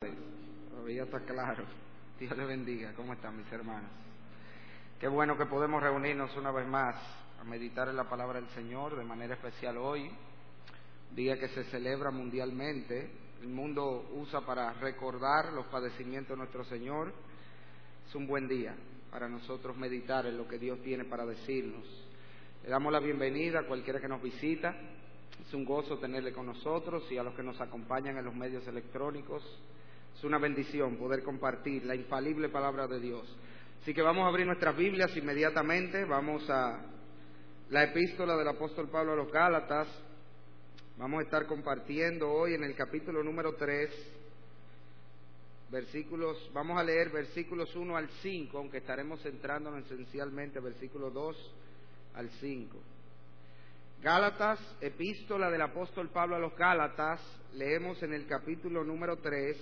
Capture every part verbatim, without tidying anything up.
Todavía está claro. Dios le bendiga. ¿Cómo están mis hermanos? Qué bueno que podemos reunirnos una vez más a meditar en la palabra del Señor, de manera especial hoy, día que se celebra mundialmente. El mundo usa para recordar los padecimientos de nuestro Señor. Es un buen día para nosotros meditar en lo que Dios tiene para decirnos. Le damos la bienvenida a cualquiera que nos visita. Es un gozo tenerle con nosotros, y a los que nos acompañan en los medios electrónicos. Es una bendición poder compartir la infalible palabra de Dios. Así que vamos a abrir nuestras Biblias inmediatamente. Vamos a la epístola del apóstol Pablo a los Gálatas. Vamos a estar compartiendo hoy en el capítulo número tres, versículos, vamos a leer versículos uno al cinco, aunque estaremos centrándonos esencialmente en versículos dos al cinco. Gálatas, epístola del apóstol Pablo a los Gálatas, leemos en el capítulo número tres,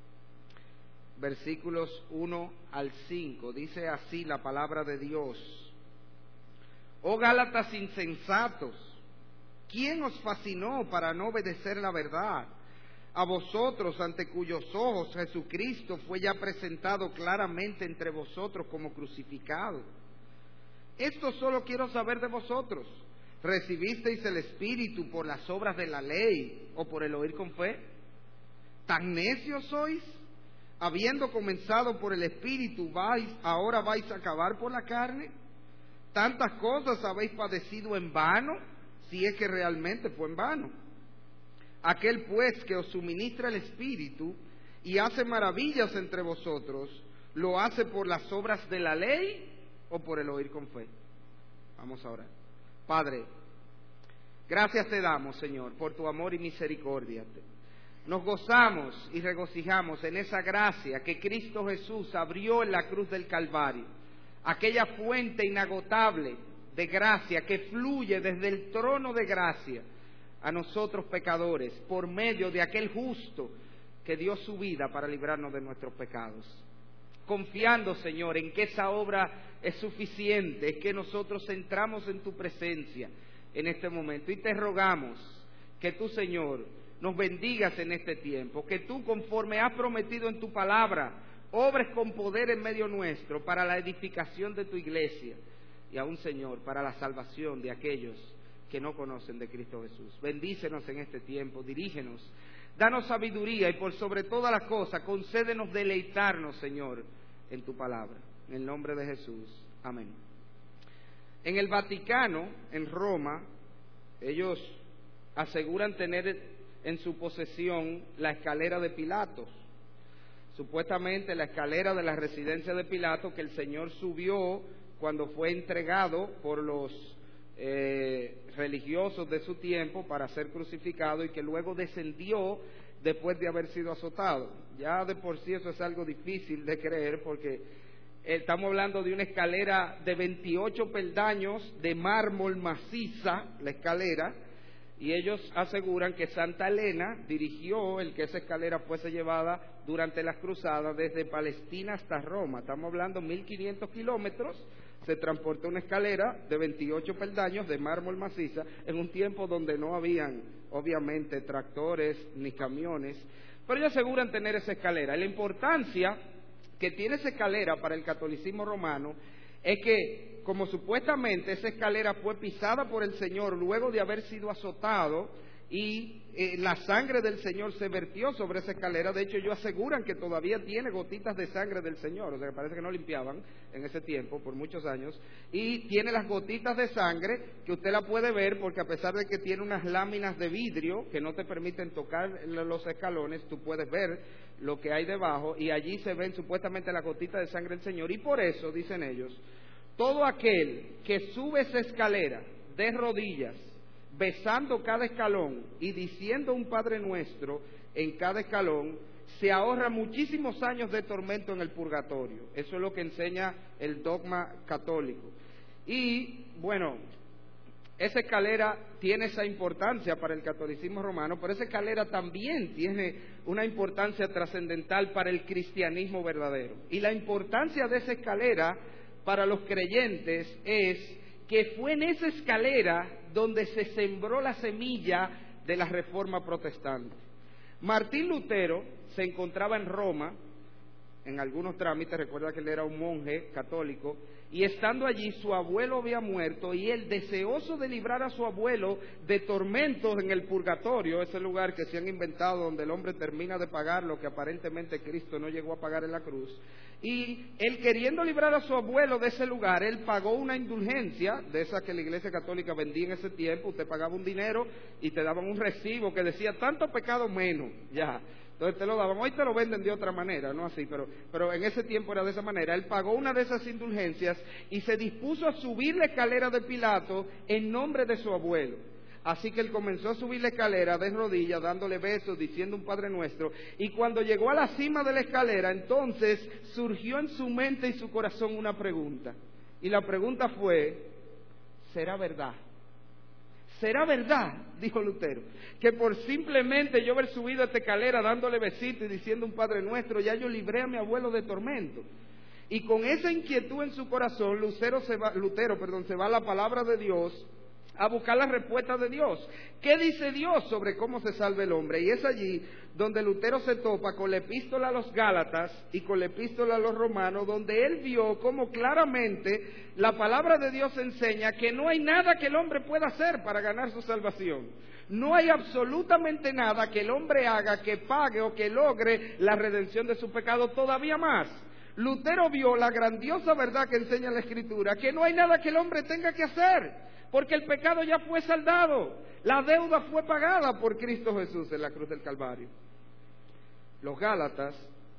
versículos uno al cinco. Dice así la palabra de Dios: Oh Gálatas insensatos, ¿quién os fascinó para no obedecer la verdad? A vosotros, ante cuyos ojos Jesucristo fue ya presentado claramente entre vosotros como crucificado. Esto solo quiero saber de vosotros: ¿recibisteis el Espíritu por las obras de la ley o por el oír con fe? ¿Tan necios sois? Habiendo comenzado por el Espíritu, vais, ahora vais a acabar por la carne. ¿Tantas cosas habéis padecido en vano? Si es que realmente fue en vano. Aquel pues que os suministra el Espíritu y hace maravillas entre vosotros, ¿lo hace por las obras de la ley o por el oír con fe? Vamos a orar. Padre, gracias te damos, Señor, por tu amor y misericordia. Nos gozamos y regocijamos en esa gracia que Cristo Jesús abrió en la cruz del Calvario, aquella fuente inagotable de gracia que fluye desde el trono de gracia a nosotros pecadores, por medio de aquel justo que dio su vida para librarnos de nuestros pecados. Confiando, Señor, en que esa obra es suficiente, es que nosotros entramos en tu presencia en este momento y te rogamos que tú, Señor, nos bendigas en este tiempo, que tú, conforme has prometido en tu palabra, obres con poder en medio nuestro para la edificación de tu iglesia y aún, Señor, para la salvación de aquellos que no conocen de Cristo Jesús. Bendícenos en este tiempo, dirígenos, danos sabiduría y por sobre todas las cosas concédenos deleitarnos, Señor, en tu palabra. En el nombre de Jesús. Amén. En el Vaticano, en Roma, ellos aseguran tener en su posesión la escalera de Pilatos. Supuestamente la escalera de la residencia de Pilato que el Señor subió cuando fue entregado por los eh, religiosos de su tiempo para ser crucificado, y que luego descendió después de haber sido azotado. Ya de por sí eso es algo difícil de creer, porque estamos hablando de una escalera de veintiocho peldaños de mármol maciza, la escalera, y ellos aseguran que Santa Elena dirigió el que esa escalera fuese llevada durante las cruzadas desde Palestina hasta Roma. Estamos hablando de mil quinientos kilómetros. Se transportó una escalera de veintiocho peldaños de mármol maciza en un tiempo donde no habían, obviamente, tractores ni camiones, pero ellos aseguran tener esa escalera. Y la importancia que tiene esa escalera para el catolicismo romano es que, como supuestamente esa escalera fue pisada por el Señor luego de haber sido azotado, y eh, la sangre del Señor se vertió sobre esa escalera. De hecho, ellos aseguran que todavía tiene gotitas de sangre del Señor, o sea, que parece que no limpiaban en ese tiempo, por muchos años, y tiene las gotitas de sangre que usted la puede ver, porque a pesar de que tiene unas láminas de vidrio que no te permiten tocar los escalones, tú puedes ver lo que hay debajo, y allí se ven supuestamente las gotitas de sangre del Señor. Y por eso, dicen ellos, todo aquel que sube esa escalera de rodillas, besando cada escalón y diciendo un Padre Nuestro en cada escalón, se ahorra muchísimos años de tormento en el purgatorio. Eso es lo que enseña el dogma católico. Y bueno, esa escalera tiene esa importancia para el catolicismo romano, pero esa escalera también tiene una importancia trascendental para el cristianismo verdadero. Y la importancia de esa escalera para los creyentes es que fue en esa escalera donde se sembró la semilla de la Reforma protestante. Martín Lutero se encontraba en Roma, en algunos trámites, recuerda que él era un monje católico, y estando allí su abuelo había muerto, y él, deseoso de librar a su abuelo de tormentos en el purgatorio, ese lugar que se han inventado donde el hombre termina de pagar lo que aparentemente Cristo no llegó a pagar en la cruz, y él, queriendo librar a su abuelo de ese lugar, él pagó una indulgencia, de esas que la Iglesia Católica vendía en ese tiempo. Usted pagaba un dinero y te daban un recibo que decía tanto pecado menos, ya. Entonces te lo daban. Hoy te lo venden de otra manera, no así, pero, pero en ese tiempo era de esa manera. Él pagó una de esas indulgencias y se dispuso a subir la escalera de Pilato en nombre de su abuelo. Así que él comenzó a subir la escalera de rodillas, dándole besos, diciendo un Padre Nuestro, y cuando llegó a la cima de la escalera, entonces surgió en su mente y su corazón una pregunta. Y la pregunta fue: ¿será verdad? ¿Será verdad, dijo Lutero, que por simplemente yo haber subido esta escalera dándole besitos y diciendo un Padre Nuestro, ya yo libré a mi abuelo de tormento? Y con esa inquietud en su corazón, Lutero se va, Lutero, perdón, se va a la palabra de Dios a buscar la respuesta de Dios. ¿Qué dice Dios sobre cómo se salva el hombre? Y es allí donde Lutero se topa con la epístola a los Gálatas y con la epístola a los Romanos, donde él vio cómo claramente la palabra de Dios enseña que no hay nada que el hombre pueda hacer para ganar su salvación. No hay absolutamente nada que el hombre haga que pague o que logre la redención de su pecado. Todavía más, Lutero vio la grandiosa verdad que enseña la Escritura, que no hay nada que el hombre tenga que hacer, porque el pecado ya fue saldado, la deuda fue pagada por Cristo Jesús en la cruz del Calvario. Los Gálatas,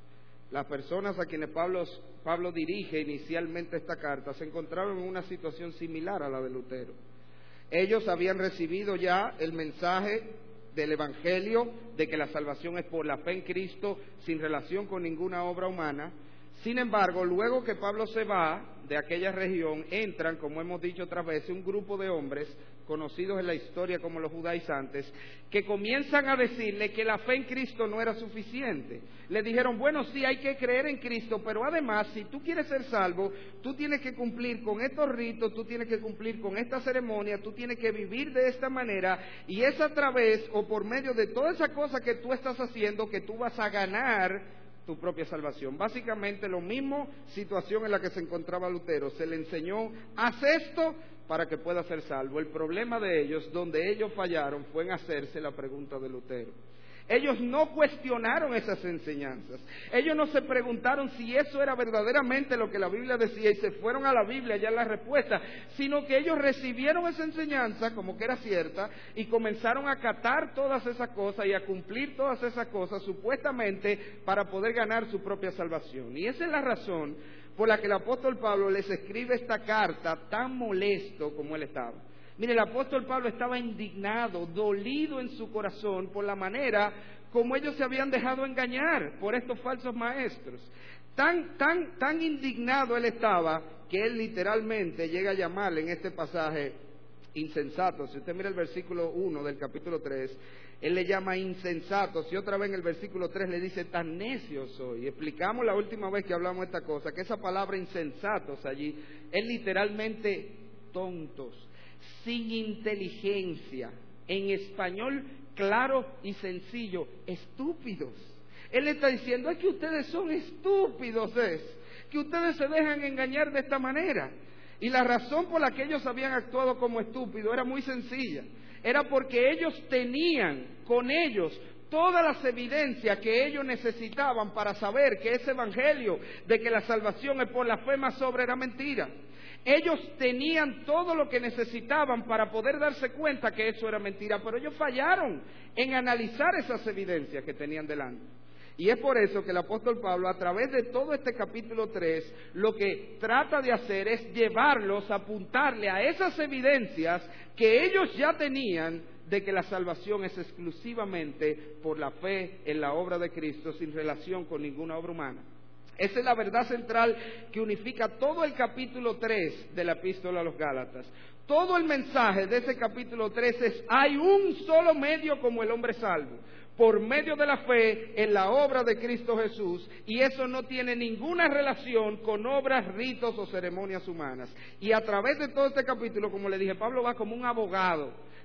las personas a quienes Pablo, Pablo dirige inicialmente esta carta, se encontraron en una situación similar a la de Lutero. Ellos habían recibido ya el mensaje del Evangelio de que la salvación es por la fe en Cristo, sin relación con ninguna obra humana. Sin embargo, luego que Pablo se va de aquella región, entran, como hemos dicho otras veces, un grupo de hombres conocidos en la historia como los judaizantes, que comienzan a decirle que la fe en Cristo no era suficiente. Le dijeron: bueno, sí, hay que creer en Cristo, pero además, si tú quieres ser salvo, tú tienes que cumplir con estos ritos, tú tienes que cumplir con esta ceremonia, tú tienes que vivir de esta manera, y es a través o por medio de toda esa cosa que tú estás haciendo que tú vas a ganar tu propia salvación. Básicamente lo mismo situación en la que se encontraba Lutero. Se le enseñó: haz esto para que puedas ser salvo. El problema de ellos, donde ellos fallaron, fue en hacerse la pregunta de Lutero. Ellos no cuestionaron esas enseñanzas. Ellos no se preguntaron si eso era verdaderamente lo que la Biblia decía y se fueron a la Biblia ya la respuesta, sino que ellos recibieron esa enseñanza como que era cierta y comenzaron a acatar todas esas cosas y a cumplir todas esas cosas supuestamente para poder ganar su propia salvación. Y esa es la razón por la que el apóstol Pablo les escribe esta carta tan molesto como él estaba. Mire, el apóstol Pablo estaba indignado, dolido en su corazón por la manera como ellos se habían dejado engañar por estos falsos maestros. Tan, tan, tan indignado él estaba que él literalmente llega a llamarle en este pasaje insensato. Si usted mira el versículo uno del capítulo tres, él le llama insensatos, y otra vez en el versículo tres le dice: tan necio soy. Y explicamos la última vez que hablamos de esta cosa, que esa palabra insensatos allí es literalmente tontos, sin inteligencia, en español claro y sencillo, estúpidos. Él está diciendo: es que ustedes son estúpidos, es que ustedes se dejan engañar de esta manera. Y la razón por la que ellos habían actuado como estúpidos era muy sencilla. Era porque ellos tenían con ellos todas las evidencias que ellos necesitaban para saber que ese evangelio de que la salvación es por la fe más sobre era mentira. Ellos tenían todo lo que necesitaban para poder darse cuenta que eso era mentira, pero ellos fallaron en analizar esas evidencias que tenían delante. Y es por eso que el apóstol Pablo, a través de todo este capítulo tres, lo que trata de hacer es llevarlos a apuntarle a esas evidencias que ellos ya tenían de que la salvación es exclusivamente por la fe en la obra de Cristo, sin relación con ninguna obra humana. Esa es la verdad central que unifica todo el capítulo tres de la epístola a los Gálatas. Todo el mensaje de ese capítulo tres es: hay un solo medio como el hombre salvo, por medio de la fe en la obra de Cristo Jesús, y eso no tiene ninguna relación con obras, ritos o ceremonias humanas. Y a través de todo este capítulo, como le dije, Pablo va como un abogado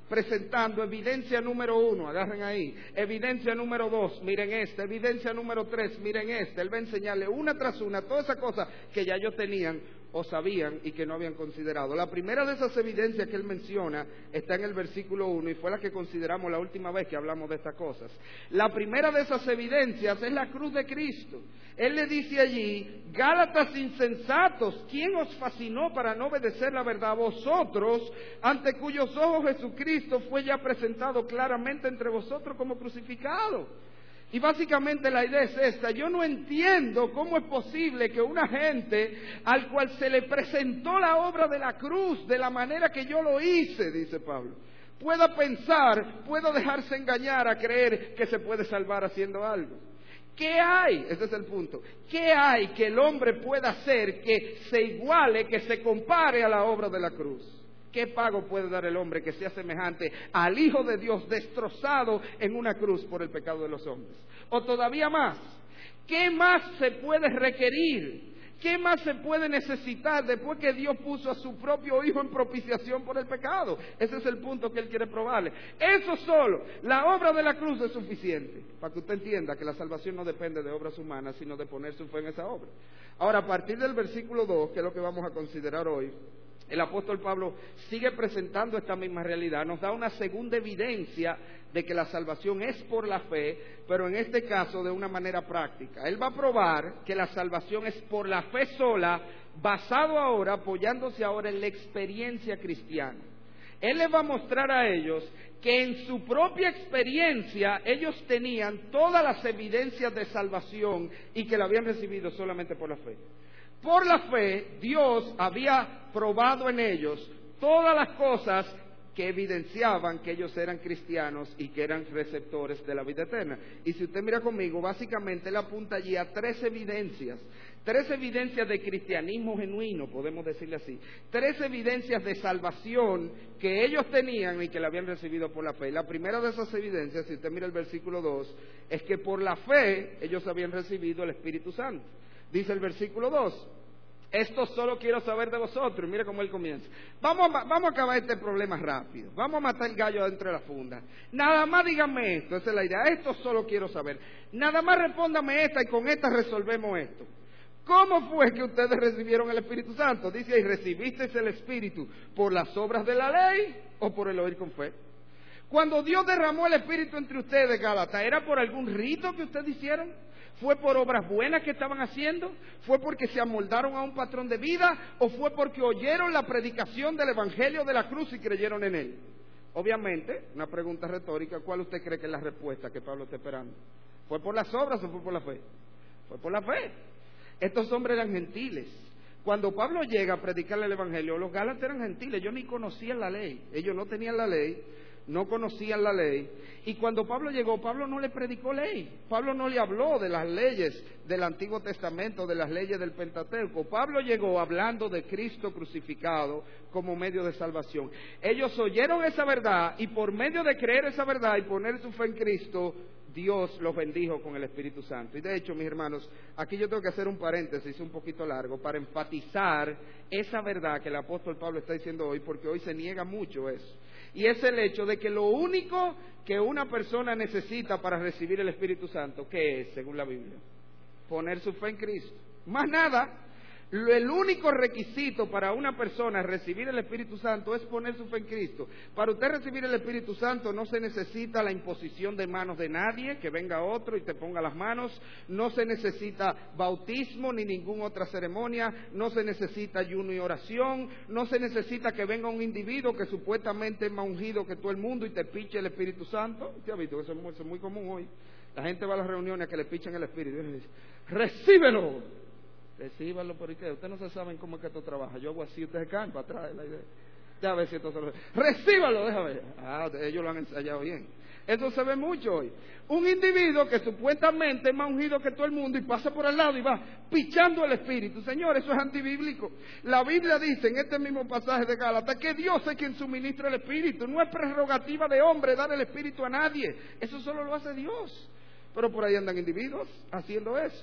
presentando evidencia número uno, agarren ahí, evidencia número dos, miren esta, evidencia número tres, miren esta. Él va a enseñarle una tras una todas esas cosas que ya ellos tenían o sabían y que no habían considerado. La primera de esas evidencias que él menciona está en el versículo uno y fue la que consideramos la última vez que hablamos de estas cosas. La primera de esas evidencias es la cruz de Cristo. Él le dice allí: Gálatas insensatos, ¿quién os fascinó para no obedecer la verdad? Vosotros, ante cuyos ojos Jesucristo fue ya presentado claramente entre vosotros como crucificado. Y básicamente la idea es esta: yo no entiendo cómo es posible que una gente al cual se le presentó la obra de la cruz de la manera que yo lo hice, dice Pablo, pueda pensar, pueda dejarse engañar a creer que se puede salvar haciendo algo. ¿Qué hay? Ese es el punto. ¿Qué hay que el hombre pueda hacer que se iguale, que se compare a la obra de la cruz? ¿Qué pago puede dar el hombre que sea semejante al Hijo de Dios destrozado en una cruz por el pecado de los hombres? O todavía más, ¿qué más se puede requerir? ¿Qué más se puede necesitar después que Dios puso a su propio Hijo en propiciación por el pecado? Ese es el punto que Él quiere probarle. Eso solo, la obra de la cruz es suficiente para que usted entienda que la salvación no depende de obras humanas, sino de poner su fe en esa obra. Ahora, a partir del versículo dos, que es lo que vamos a considerar hoy, el apóstol Pablo sigue presentando esta misma realidad, nos da una segunda evidencia de que la salvación es por la fe, pero en este caso de una manera práctica. Él va a probar que la salvación es por la fe sola, basado ahora, apoyándose ahora en la experiencia cristiana. Él les va a mostrar a ellos que en su propia experiencia ellos tenían todas las evidencias de salvación y que la habían recibido solamente por la fe. Por la fe, Dios había probado en ellos todas las cosas que evidenciaban que ellos eran cristianos y que eran receptores de la vida eterna. Y si usted mira conmigo, básicamente él apunta allí a tres evidencias, tres evidencias de cristianismo genuino, podemos decirle así, tres evidencias de salvación que ellos tenían y que la habían recibido por la fe. La primera de esas evidencias, si usted mira el versículo dos, es que por la fe ellos habían recibido el Espíritu Santo. Dice el versículo dos, esto solo quiero saber de vosotros. Mire cómo él comienza. Vamos a, vamos a acabar este problema rápido. Vamos a matar el gallo dentro de la funda. Nada más díganme esto, esa es la idea. Esto solo quiero saber. Nada más respóndame esta y con esta resolvemos esto. ¿Cómo fue que ustedes recibieron el Espíritu Santo? Dice ahí, ¿recibisteis el Espíritu por las obras de la ley o por el oír con fe? Cuando Dios derramó el Espíritu entre ustedes, Gálatas, ¿era por algún rito que ustedes hicieron? ¿Fue por obras buenas que estaban haciendo? ¿Fue porque se amoldaron a un patrón de vida? ¿O fue porque oyeron la predicación del Evangelio de la cruz y creyeron en él? Obviamente, una pregunta retórica, ¿cuál usted cree que es la respuesta que Pablo está esperando? ¿Fue por las obras o fue por la fe? Fue por la fe. Estos hombres eran gentiles. Cuando Pablo llega a predicarle el Evangelio, los gálatas eran gentiles, ellos ni conocían la ley, ellos no tenían la ley, no conocían la ley. Y cuando Pablo llegó, Pablo no le predicó ley. Pablo no le habló de las leyes del Antiguo Testamento, de las leyes del Pentateuco. Pablo llegó hablando de Cristo crucificado como medio de salvación. Ellos oyeron esa verdad y por medio de creer esa verdad y poner su fe en Cristo, Dios los bendijo con el Espíritu Santo. Y de hecho, mis hermanos, aquí yo tengo que hacer un paréntesis un poquito largo para enfatizar esa verdad que el apóstol Pablo está diciendo hoy, porque hoy se niega mucho eso. Y es el hecho de que lo único que una persona necesita para recibir el Espíritu Santo, ¿qué es, según la Biblia? Poner su fe en Cristo. Más nada. El único requisito para una persona recibir el Espíritu Santo es poner su fe en Cristo. Para usted recibir el Espíritu Santo no se necesita la imposición de manos de nadie, que venga otro y te ponga las manos. No se necesita bautismo ni ninguna otra ceremonia. No se necesita ayuno y oración. No se necesita que venga un individuo que supuestamente es más ungido que todo el mundo y te piche el Espíritu Santo. ¿Usted ha visto? Eso es muy, eso es muy común hoy. La gente va a las reuniones a que le pichen el Espíritu y dice, ¡recíbelo! Recíbalo, ¿por qué? Ustedes no se saben cómo es que esto trabaja. Yo hago así, ustedes caen para atrás. La idea. Ya ver si esto se lo... Recíbalo, déjame ver. Ah, ellos lo han ensayado bien. Eso se ve mucho hoy. Un individuo que supuestamente es más ungido que todo el mundo y pasa por al lado y va pichando el Espíritu. Señor, eso es antibíblico. La Biblia dice en este mismo pasaje de Gálatas que Dios es quien suministra el Espíritu. No es prerrogativa de hombre dar el Espíritu a nadie. Eso solo lo hace Dios. Pero por ahí andan individuos haciendo eso.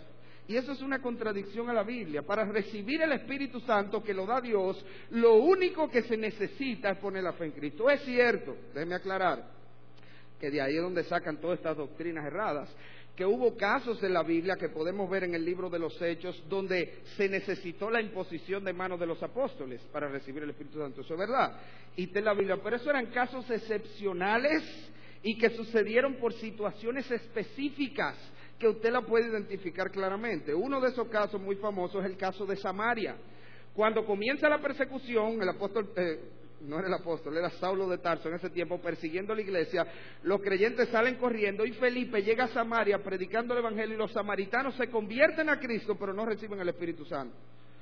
Y eso es una contradicción a la Biblia. Para recibir el Espíritu Santo que lo da Dios, lo único que se necesita es poner la fe en Cristo. Es cierto, déjeme aclarar, que de ahí es donde sacan todas estas doctrinas erradas, que hubo casos en la Biblia que podemos ver en el libro de los Hechos donde se necesitó la imposición de manos de los apóstoles para recibir el Espíritu Santo. Eso es verdad, y está en la Biblia, pero eso eran casos excepcionales y que sucedieron por situaciones específicas que usted la puede identificar claramente. Uno de esos casos muy famosos es el caso de Samaria. Cuando comienza la persecución, el apóstol, eh, no era el apóstol, era Saulo de Tarso en ese tiempo, persiguiendo la iglesia, los creyentes salen corriendo y Felipe llega a Samaria predicando el Evangelio y los samaritanos se convierten a Cristo, pero no reciben el Espíritu Santo.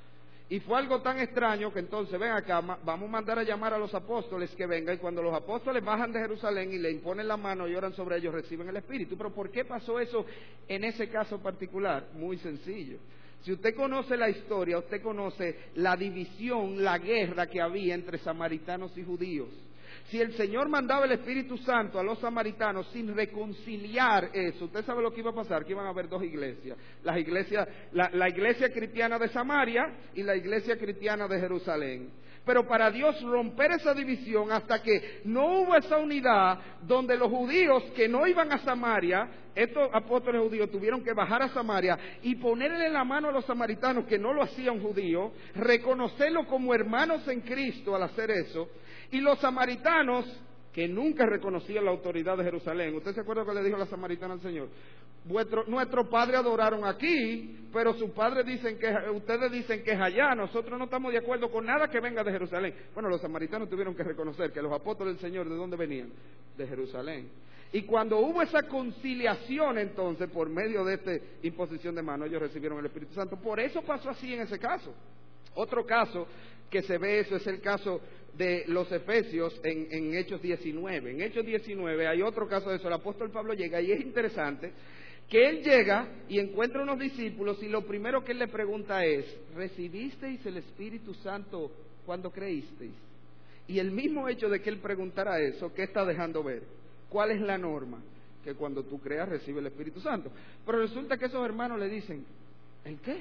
Y fue algo tan extraño que entonces, ven acá, vamos a mandar a llamar a los apóstoles que vengan, y cuando los apóstoles bajan de Jerusalén y le imponen la mano y oran sobre ellos, reciben el Espíritu. Pero ¿por qué pasó eso en ese caso particular? Muy sencillo. Si usted conoce la historia, usted conoce la división, la guerra que había entre samaritanos y judíos. Si el Señor mandaba el Espíritu Santo a los samaritanos sin reconciliar eso, usted sabe lo que iba a pasar, que iban a haber dos iglesias, las iglesias la, la iglesia cristiana de Samaria y la iglesia cristiana de Jerusalén. Pero para Dios romper esa división hasta que no hubo esa unidad donde los judíos que no iban a Samaria, estos apóstoles judíos tuvieron que bajar a Samaria y ponerle la mano a los samaritanos que no lo hacían judíos, reconocerlo como hermanos en Cristo al hacer eso, y los samaritanos que nunca reconocían la autoridad de Jerusalén. ¿Usted se acuerda que le dijo la samaritana al Señor? Vuestro, nuestros padres adoraron aquí, pero sus padres dicen que, ustedes dicen que es allá, nosotros no estamos de acuerdo con nada que venga de Jerusalén. Bueno, los samaritanos tuvieron que reconocer que los apóstoles del Señor, ¿de dónde venían? De Jerusalén. Y cuando hubo esa conciliación entonces, por medio de esta imposición de mano, ellos recibieron el Espíritu Santo. Por eso pasó así en ese caso. Otro caso que se ve eso es el caso de los Efesios en, en Hechos diecinueve. En Hechos diecinueve hay otro caso de eso. El apóstol Pablo llega y es interesante que él llega y encuentra unos discípulos y lo primero que él le pregunta es: ¿recibisteis el Espíritu Santo cuando creísteis? Y el mismo hecho de que él preguntara eso, ¿qué está dejando ver? ¿Cuál es la norma? Que cuando tú creas recibe el Espíritu Santo. Pero resulta que esos hermanos le dicen: ¿el qué?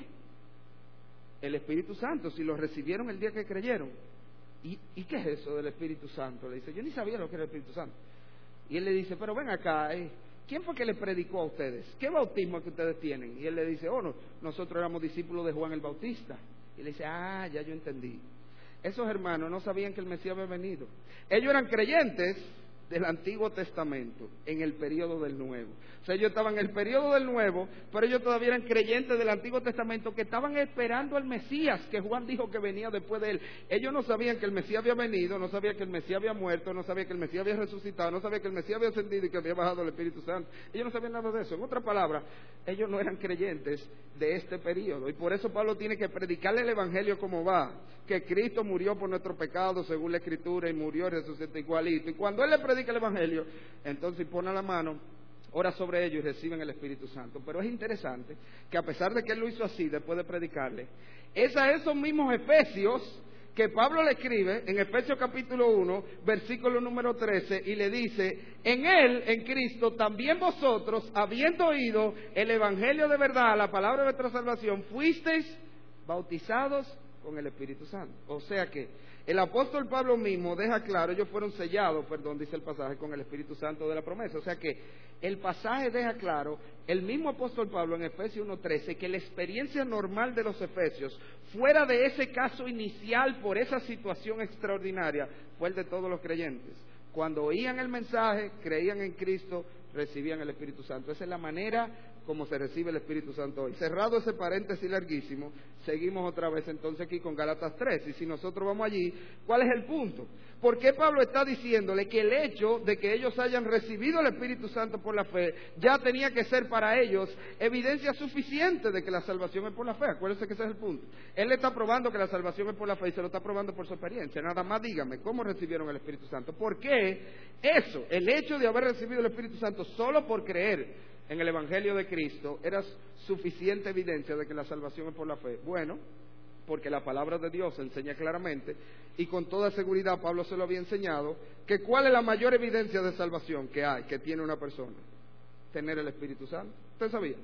El Espíritu Santo, si lo recibieron el día que creyeron. ¿Y, ¿Y qué es eso del Espíritu Santo? Le dice: yo ni sabía lo que era el Espíritu Santo. Y él le dice: pero ven acá, eh, ¿quién fue que le predicó a ustedes? ¿Qué bautismo que ustedes tienen? Y él le dice: oh, no, nosotros éramos discípulos de Juan el Bautista. Y le dice: ah, ya yo entendí. Esos hermanos no sabían que el Mesías había venido. Ellos eran creyentes del Antiguo Testamento en el periodo del Nuevo. O sea, ellos estaban en el periodo del Nuevo, pero ellos todavía eran creyentes del Antiguo Testamento que estaban esperando al Mesías, que Juan dijo que venía después de él. Ellos no sabían que el Mesías había venido, no sabían que el Mesías había muerto, no sabían que el Mesías había resucitado, no sabían que el Mesías había ascendido y que había bajado el Espíritu Santo. Ellos no sabían nada de eso. En otras palabras, ellos no eran creyentes de este periodo. Y por eso Pablo tiene que predicarle el Evangelio como va, que Cristo murió por nuestros pecados según la Escritura y murió y resucitó igualito. Y cuando él le predica el Evangelio, entonces pone la mano, ora sobre ellos y reciben el Espíritu Santo. Pero es interesante que a pesar de que él lo hizo así, después de predicarle, es a esos mismos Efesios que Pablo le escribe en Efesios capítulo uno, versículo número trece, y le dice: en él, en Cristo, también vosotros, habiendo oído el Evangelio de verdad, la palabra de vuestra salvación, fuisteis bautizados con el Espíritu Santo. O sea que el apóstol Pablo mismo deja claro, ellos fueron sellados, perdón, dice el pasaje, con el Espíritu Santo de la promesa. O sea que el pasaje deja claro, el mismo apóstol Pablo en Efesios uno trece, que la experiencia normal de los efesios, fuera de ese caso inicial por esa situación extraordinaria, fue el de todos los creyentes. Cuando oían el mensaje, creían en Cristo, recibían el Espíritu Santo. Esa es la manera como se recibe el Espíritu Santo hoy. Cerrado ese paréntesis larguísimo, seguimos otra vez entonces aquí con Gálatas tres. Y si nosotros vamos allí, ¿cuál es el punto? ¿Por qué Pablo está diciéndole que el hecho de que ellos hayan recibido el Espíritu Santo por la fe ya tenía que ser para ellos evidencia suficiente de que la salvación es por la fe? Acuérdense que ese es el punto. Él le está probando que la salvación es por la fe y se lo está probando por su experiencia. Nada más dígame, ¿cómo recibieron el Espíritu Santo? ¿Por qué eso, el hecho de haber recibido el Espíritu Santo solo por creer en el Evangelio de Cristo, era suficiente evidencia de que la salvación es por la fe? Bueno, porque la palabra de Dios enseña claramente, y con toda seguridad Pablo se lo había enseñado, que cuál es la mayor evidencia de salvación que hay, que tiene una persona: tener el Espíritu Santo. ¿Usted sabía?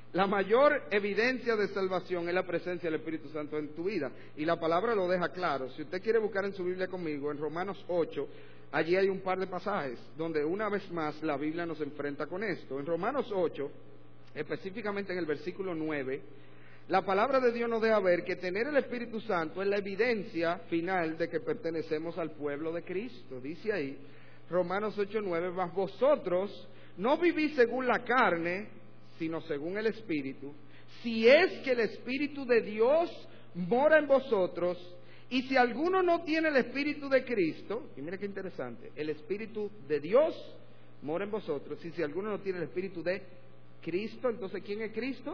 La mayor evidencia de salvación es la presencia del Espíritu Santo en tu vida. Y la palabra lo deja claro. Si usted quiere buscar en su Biblia conmigo, en Romanos ocho, allí hay un par de pasajes donde una vez más la Biblia nos enfrenta con esto. En Romanos ocho, específicamente en el versículo nueve, la palabra de Dios nos deja ver que tener el Espíritu Santo es la evidencia final de que pertenecemos al pueblo de Cristo. Dice ahí, Romanos ocho nueve, mas vosotros no vivís según la carne, sino según el Espíritu, si es que el Espíritu de Dios mora en vosotros, y si alguno no tiene el Espíritu de Cristo, y mire qué interesante, el Espíritu de Dios mora en vosotros, y si alguno no tiene el Espíritu de Cristo, entonces ¿quién es Cristo?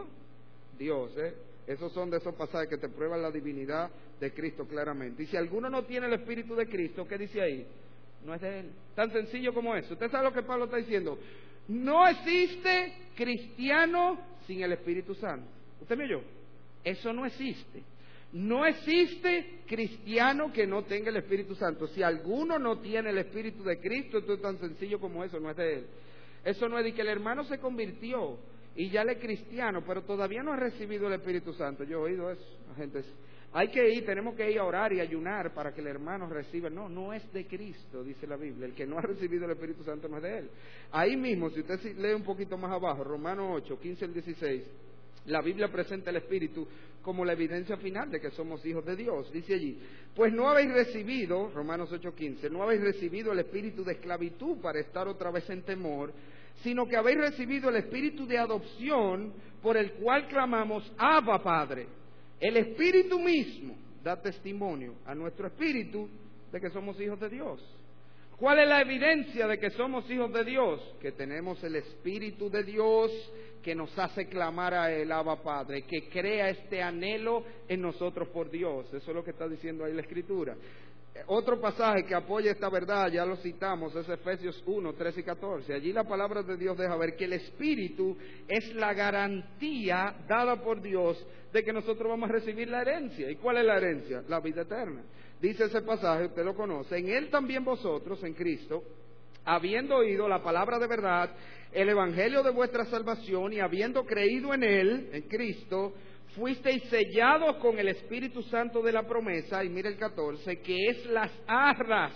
Dios, ¿eh? Esos son de esos pasajes que te prueban la divinidad de Cristo claramente. Y si alguno no tiene el Espíritu de Cristo, ¿qué dice ahí? No es de Él. Tan sencillo como eso. ¿Usted sabe lo que Pablo está diciendo? No existe cristiano sin el Espíritu Santo. ¿Usted me oyó? Eso no existe. No existe cristiano que no tenga el Espíritu Santo. Si alguno no tiene el Espíritu de Cristo, esto es tan sencillo como eso, no es de Él. Eso no es de que el hermano se convirtió y ya le es cristiano, pero todavía no ha recibido el Espíritu Santo. Yo he oído eso, gente. Hay que ir, tenemos que ir a orar y ayunar para que el hermano reciba. No, no es de Cristo, dice la Biblia. El que no ha recibido el Espíritu Santo no es de Él. Ahí mismo, si usted lee un poquito más abajo, Romanos ocho, quince al dieciséis, la Biblia presenta el Espíritu como la evidencia final de que somos hijos de Dios. Dice allí, pues no habéis recibido, Romanos ocho, quince, no habéis recibido el espíritu de esclavitud para estar otra vez en temor, sino que habéis recibido el espíritu de adopción por el cual clamamos, Abba, Padre. El Espíritu mismo da testimonio a nuestro espíritu de que somos hijos de Dios. ¿Cuál es la evidencia de que somos hijos de Dios? Que tenemos el Espíritu de Dios que nos hace clamar a Él, Abba, Padre, que crea este anhelo en nosotros por Dios. Eso es lo que está diciendo ahí la Escritura. Otro pasaje que apoya esta verdad, ya lo citamos, es Efesios uno, trece y catorce. Allí la palabra de Dios deja ver que el Espíritu es la garantía dada por Dios de que nosotros vamos a recibir la herencia. ¿Y cuál es la herencia? La vida eterna. Dice ese pasaje, usted lo conoce, en Él también vosotros, en Cristo, habiendo oído la palabra de verdad, el evangelio de vuestra salvación, y habiendo creído en Él, en Cristo, fuisteis sellados con el Espíritu Santo de la promesa, y mire el catorce, que es las arras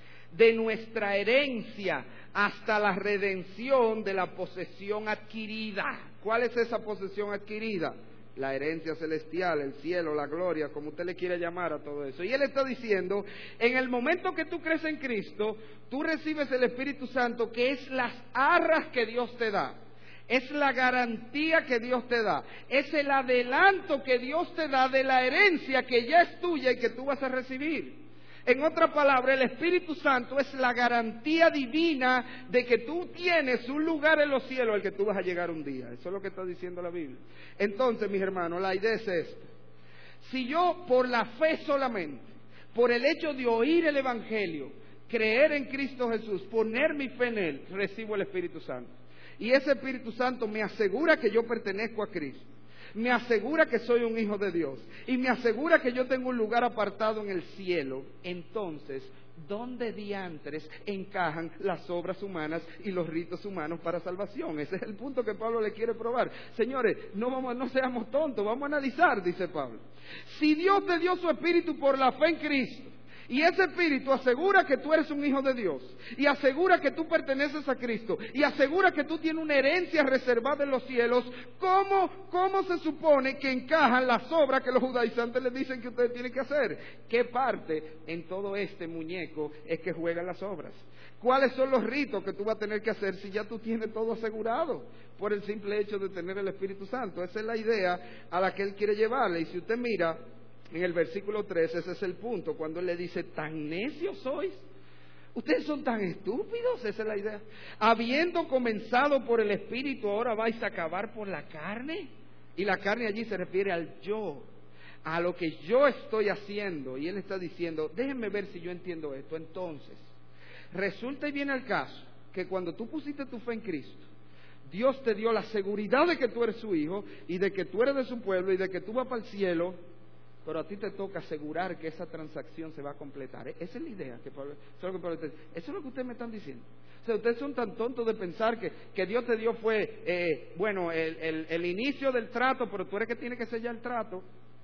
de nuestra herencia hasta la redención de la posesión adquirida. ¿Cuál es esa posesión adquirida? La herencia celestial, el cielo, la gloria, como usted le quiera llamar a todo eso. Y Él está diciendo, en el momento que tú crees en Cristo, tú recibes el Espíritu Santo, que es las arras que Dios te da. Es la garantía que Dios te da. Es el adelanto que Dios te da de la herencia que ya es tuya y que tú vas a recibir. En otra palabra, el Espíritu Santo es la garantía divina de que tú tienes un lugar en los cielos al que tú vas a llegar un día. Eso es lo que está diciendo la Biblia. Entonces, mis hermanos, la idea es esta. Si yo, por la fe solamente, por el hecho de oír el Evangelio, creer en Cristo Jesús, poner mi fe en Él, recibo el Espíritu Santo. Y ese Espíritu Santo me asegura que yo pertenezco a Cristo. Me asegura que soy un hijo de Dios. Y me asegura que yo tengo un lugar apartado en el cielo. Entonces, ¿dónde diantres encajan las obras humanas y los ritos humanos para salvación? Ese es el punto que Pablo le quiere probar. Señores, no, vamos, no seamos tontos, vamos a analizar, dice Pablo. Si Dios te dio su Espíritu por la fe en Cristo, y ese Espíritu asegura que tú eres un hijo de Dios, y asegura que tú perteneces a Cristo, y asegura que tú tienes una herencia reservada en los cielos, ¿cómo, cómo se supone que encajan las obras que los judaizantes les dicen que ustedes tienen que hacer? ¿Qué parte en todo este muñeco es que juegan las obras? ¿Cuáles son los ritos que tú vas a tener que hacer si ya tú tienes todo asegurado por el simple hecho de tener el Espíritu Santo? Esa es la idea a la que Él quiere llevarle. Y si usted mira en el versículo trece, ese es el punto, cuando Él le dice, ¿tan necios sois? ¿Ustedes son tan estúpidos? Esa es la idea. Habiendo comenzado por el Espíritu, ¿ahora vais a acabar por la carne? Y la carne allí se refiere al yo, a lo que yo estoy haciendo. Y Él está diciendo, déjenme ver si yo entiendo esto. Entonces, resulta y viene al caso que cuando tú pusiste tu fe en Cristo, Dios te dio la seguridad de que tú eres su hijo y de que tú eres de su pueblo y de que tú vas para el cielo pero a ti te toca asegurar que esa transacción se va a completar. Esa es la idea. Que Pablo, eso, es lo que Pablo, eso es lo que ustedes me están diciendo. O sea, ustedes son tan tontos de pensar que, que Dios te dio fue, eh, bueno, el, el, el inicio del trato, pero tú eres que tiene que sellar el trato.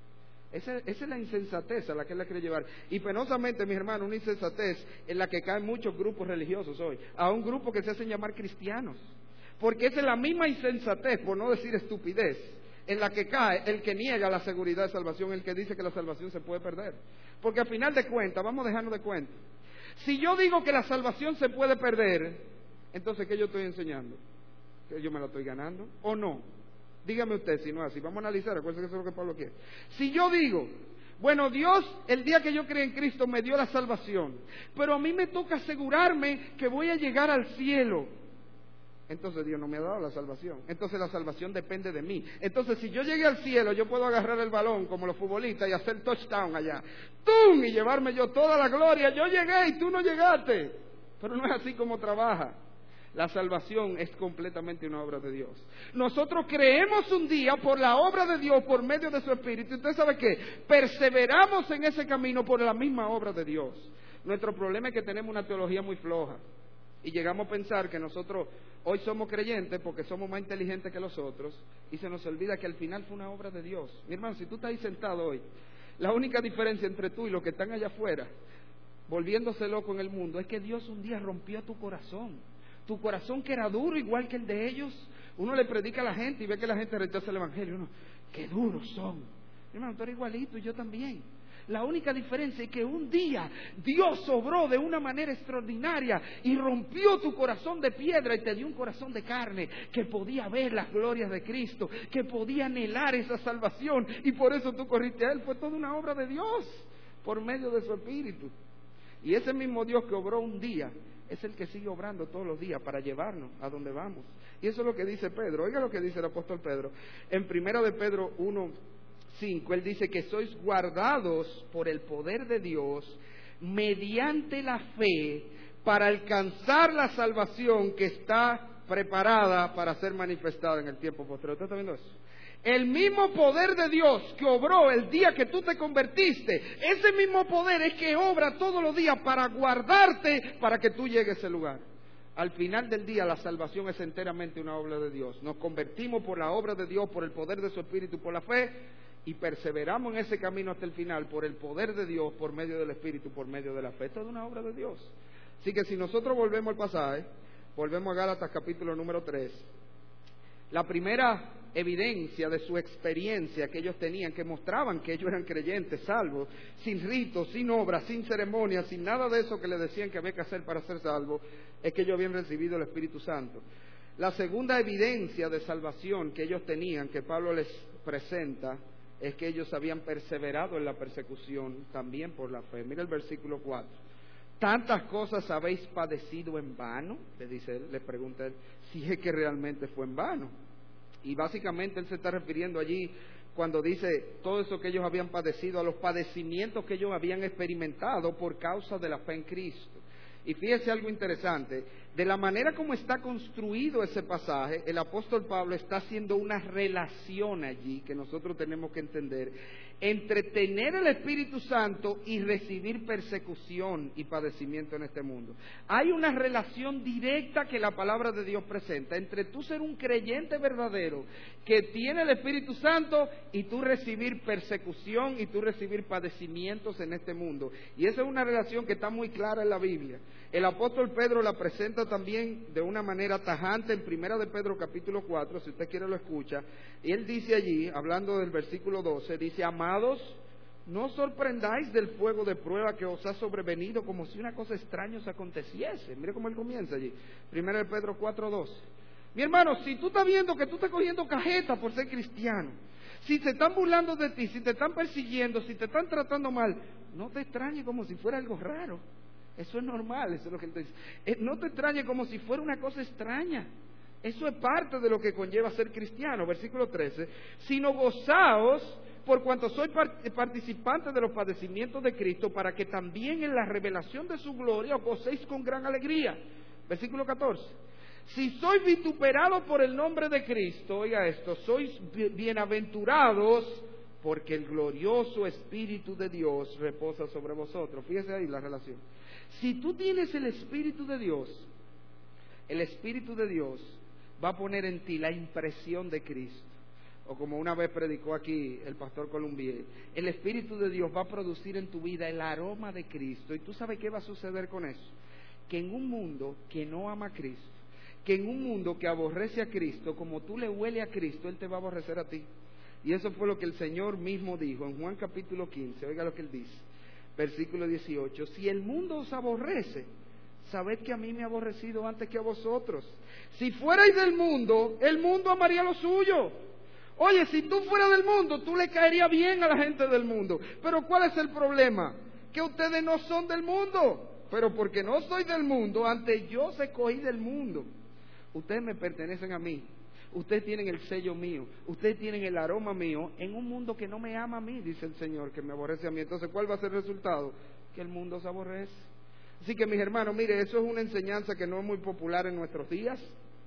Esa, esa es la insensatez a la que él la quiere llevar. Y penosamente, mis hermanos, una insensatez en la que caen muchos grupos religiosos hoy. A un grupo que se hacen llamar cristianos. Porque esa es la misma insensatez, por no decir estupidez, en la que cae el que niega la seguridad de salvación, el que dice que la salvación se puede perder. Porque al final de cuentas, vamos a dejarnos de cuenta, si yo digo que la salvación se puede perder, entonces ¿qué yo estoy enseñando? ¿Que yo me la estoy ganando o no? Dígame usted si no es así. Vamos a analizar, acuérdense que eso es lo que Pablo quiere. Si yo digo, bueno, Dios el día que yo creí en Cristo me dio la salvación, pero a mí me toca asegurarme que voy a llegar al cielo, entonces Dios no me ha dado la salvación. Entonces la salvación depende de mí. Entonces si yo llegué al cielo, yo puedo agarrar el balón como los futbolistas y hacer touchdown allá, ¡tum!, y llevarme yo toda la gloria. Yo llegué y tú no llegaste. Pero no es así como trabaja. La salvación es completamente una obra de Dios. Nosotros creemos un día por la obra de Dios, por medio de su Espíritu. Y usted sabe qué, perseveramos en ese camino por la misma obra de Dios. Nuestro problema es que tenemos una teología muy floja. Y llegamos a pensar que nosotros hoy somos creyentes porque somos más inteligentes que los otros, y se nos olvida que al final fue una obra de Dios. Mi hermano, si tú estás ahí sentado hoy, la única diferencia entre tú y los que están allá afuera, volviéndose loco en el mundo, es que Dios un día rompió tu corazón. Tu corazón que era duro igual que el de ellos. Uno le predica a la gente y ve que la gente rechaza el Evangelio. Uno, qué duros son. Mi hermano, tú eres igualito y yo también. La única diferencia es que un día Dios obró de una manera extraordinaria y rompió tu corazón de piedra y te dio un corazón de carne que podía ver las glorias de Cristo, que podía anhelar esa salvación, y por eso tú corriste a Él. Fue toda una obra de Dios por medio de su Espíritu. Y ese mismo Dios que obró un día es el que sigue obrando todos los días para llevarnos a donde vamos. Y eso es lo que dice Pedro. Oiga lo que dice el apóstol Pedro. En primera de Pedro uno cinco, él dice que sois guardados por el poder de Dios mediante la fe para alcanzar la salvación que está preparada para ser manifestada en el tiempo posterior. ¿Usted está viendo eso? El mismo poder de Dios que obró el día que tú te convertiste, ese mismo poder es que obra todos los días para guardarte para que tú llegues a ese lugar. Al final del día la salvación es enteramente una obra de Dios. Nos convertimos por la obra de Dios, por el poder de su Espíritu, por la fe, y perseveramos en ese camino hasta el final por el poder de Dios, por medio del Espíritu, por medio de la fe. Esto es una obra de Dios. Así que si nosotros volvemos al pasaje, volvemos a Gálatas capítulo número tres, la primera evidencia de su experiencia que ellos tenían, que mostraban que ellos eran creyentes, salvos, sin ritos, sin obras, sin ceremonias, sin nada de eso que le decían que había que hacer para ser salvos, es que ellos habían recibido el Espíritu Santo. La segunda evidencia de salvación que ellos tenían, que Pablo les presenta, es que ellos habían perseverado en la persecución también por la fe. Mira el versículo cuatro. ¿Tantas cosas habéis padecido en vano? Le dice él, le pregunta él, si es que realmente fue en vano. Y básicamente él se está refiriendo allí cuando dice todo eso que ellos habían padecido, a los padecimientos que ellos habían experimentado por causa de la fe en Cristo. Y fíjese algo interesante, de la manera como está construido ese pasaje, el apóstol Pablo está haciendo una relación allí que nosotros tenemos que entender entre tener el Espíritu Santo y recibir persecución y padecimiento en este mundo. Hay una relación directa que la palabra de Dios presenta entre tú ser un creyente verdadero que tiene el Espíritu Santo y tú recibir persecución y tú recibir padecimientos en este mundo. Y esa es una relación que está muy clara en la Biblia. El apóstol Pedro la presenta también de una manera tajante en primera de Pedro capítulo cuatro, si usted quiere lo escucha, y él dice allí, hablando del versículo doce, dice: amados, no os sorprendáis del fuego de prueba que os ha sobrevenido como si una cosa extraña os aconteciese. Mire cómo él comienza allí, primera de Pedro cuatro doce. Mi hermano, si tú estás viendo que tú estás cogiendo cajeta por ser cristiano, si se están burlando de ti, si te están persiguiendo, si te están tratando mal, no te extrañes como si fuera algo raro. Eso es normal, eso es lo que él te dice. Eh, no te extrañes como si fuera una cosa extraña. Eso es parte de lo que conlleva ser cristiano. Versículo trece. Sino gozaos por cuanto sois participantes de los padecimientos de Cristo, para que también en la revelación de su gloria os gocéis con gran alegría. Versículo catorce. Si sois vituperados por el nombre de Cristo, oiga esto, sois bienaventurados porque el glorioso Espíritu de Dios reposa sobre vosotros. Fíjese ahí la relación. Si tú tienes el Espíritu de Dios, el Espíritu de Dios va a poner en ti la impresión de Cristo. O como una vez predicó aquí el pastor Columbier, el Espíritu de Dios va a producir en tu vida el aroma de Cristo. ¿Y tú sabes qué va a suceder con eso? Que en un mundo que no ama a Cristo, que en un mundo que aborrece a Cristo, como tú le huele a Cristo, Él te va a aborrecer a ti. Y eso fue lo que el Señor mismo dijo en Juan capítulo quince, oiga lo que Él dice, versículo dieciocho, si el mundo os aborrece, sabed que a mí me ha aborrecido antes que a vosotros. Si fuerais del mundo, el mundo amaría lo suyo. Oye, si tú fueras del mundo, tú le caerías bien a la gente del mundo. Pero ¿cuál es el problema? Que ustedes no son del mundo. Pero porque no soy del mundo, antes yo os escogí del mundo. Ustedes me pertenecen a mí. Ustedes tienen el sello mío. Ustedes tienen el aroma mío en un mundo que no me ama a mí, dice el Señor, que me aborrece a mí. Entonces, ¿cuál va a ser el resultado? Que el mundo se aborrece. Así que, mis hermanos, mire, eso es una enseñanza que no es muy popular en nuestros días.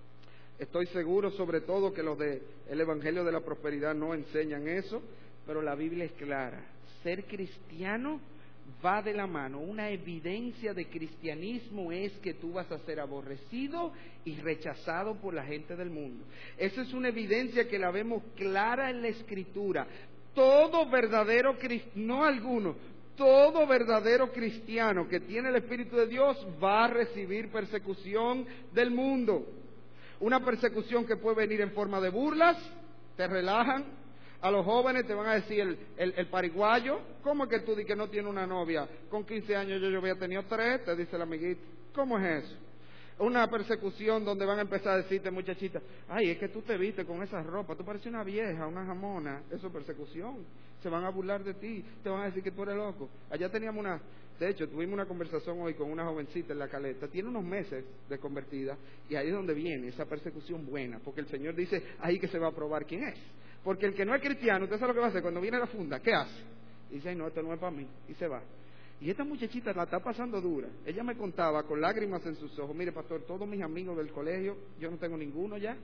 Estoy seguro, sobre todo, que los del Evangelio de la Prosperidad no enseñan eso, pero la Biblia es clara. Ser cristiano va de la mano. Una evidencia de cristianismo es que tú vas a ser aborrecido y rechazado por la gente del mundo. Esa es una evidencia que la vemos clara en la Escritura. Todo verdadero cristiano, no alguno, todo verdadero cristiano que tiene el Espíritu de Dios va a recibir persecución del mundo. Una persecución que puede venir en forma de burlas, te relajan. A los jóvenes te van a decir el, el, el pariguayo. ¿Cómo es que tú di que no tienes una novia? Con quince años yo, yo había tenido tres, te dice el amiguito. ¿Cómo es eso? Una persecución donde van a empezar a decirte, muchachita, ay, es que tú te viste con esa ropa, tú pareces una vieja, una jamona. Eso es persecución. Se van a burlar de ti, te van a decir que tú eres loco. Allá teníamos una, de hecho, tuvimos una conversación hoy con una jovencita en La Caleta, tiene unos meses de convertida, y ahí es donde viene esa persecución buena, porque el Señor dice, ahí que se va a probar quién es. Porque el que no es cristiano, usted sabe lo que va a hacer cuando viene la funda, ¿qué hace? Dice, ay no, esto no es para mí, y se va. Y esta muchachita la está pasando dura. Ella me contaba con lágrimas en sus ojos, mire pastor, todos mis amigos del colegio, yo no tengo ninguno ya,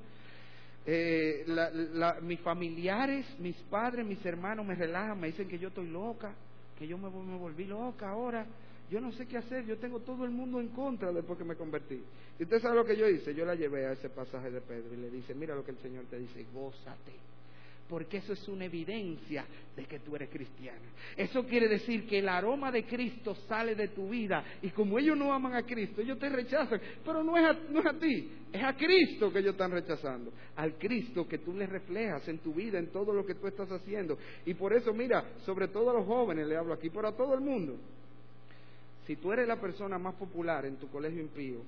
eh, la, la, mis familiares, mis padres, mis hermanos me relajan, me dicen que yo estoy loca, que yo me, me volví loca ahora, yo no sé qué hacer, yo tengo todo el mundo en contra después que me convertí. Y usted sabe lo que yo hice, yo la llevé a ese pasaje de Pedro y le dice, mira lo que el Señor te dice, gózate. Porque eso es una evidencia de que tú eres cristiano. Eso quiere decir que el aroma de Cristo sale de tu vida. Y como ellos no aman a Cristo, ellos te rechazan. Pero no es a, no es a ti, es a Cristo que ellos están rechazando. Al Cristo que tú le reflejas en tu vida, en todo lo que tú estás haciendo. Y por eso, mira, sobre todo a los jóvenes le hablo aquí, pero a todo el mundo. Si tú eres la persona más popular en tu colegio impío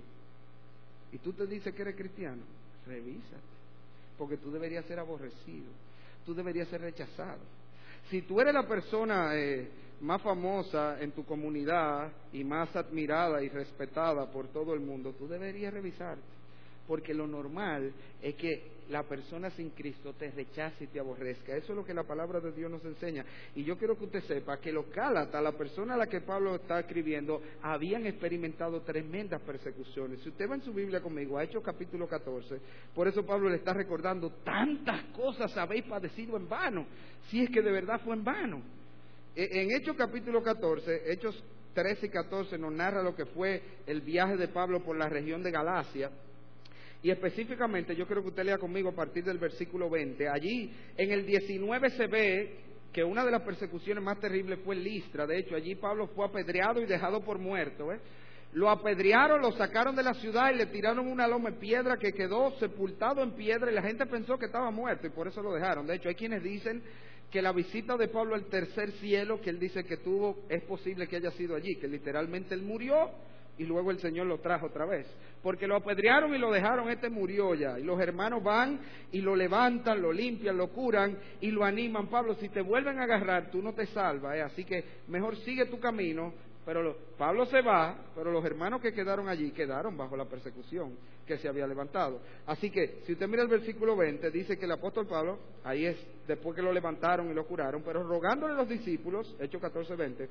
y tú te dices que eres cristiano, revísate. Porque tú deberías ser aborrecido. Tú deberías ser rechazado. Si tú eres la persona eh, más famosa en tu comunidad y más admirada y respetada por todo el mundo, tú deberías revisarte. Porque lo normal es que la persona sin Cristo te rechace y te aborrezca. Eso es lo que la palabra de Dios nos enseña. Y yo quiero que usted sepa que los Gálatas, la persona a la que Pablo está escribiendo, habían experimentado tremendas persecuciones. Si usted va en su Biblia conmigo, a Hechos capítulo catorce, por eso Pablo le está recordando, tantas cosas habéis padecido en vano, si es que de verdad fue en vano. En Hechos capítulo catorce, Hechos trece y catorce nos narra lo que fue el viaje de Pablo por la región de Galacia. Y específicamente yo quiero que usted lea conmigo a partir del versículo veinte. Allí en el diecinueve se ve que una de las persecuciones más terribles fue en Listra. De hecho, allí Pablo fue apedreado y dejado por muerto. ¿eh? Lo apedrearon, lo sacaron de la ciudad y le tiraron una loma de piedra que quedó sepultado en piedra y la gente pensó que estaba muerto y por eso lo dejaron. De hecho, hay quienes dicen que la visita de Pablo al tercer cielo, que él dice que tuvo, es posible que haya sido allí, que literalmente él murió y luego el Señor lo trajo otra vez, porque lo apedrearon y lo dejaron, este murió ya, y los hermanos van y lo levantan, lo limpian, lo curan y lo animan. Pablo, si te vuelven a agarrar, tú no te salvas, ¿eh? Así que mejor sigue tu camino. Pero lo, Pablo se va, pero los hermanos que quedaron allí quedaron bajo la persecución que se había levantado. Así que, si usted mira el versículo veinte, dice que el apóstol Pablo, ahí es después que lo levantaron y lo curaron, pero rogándole a los discípulos, Hechos catorce veinte,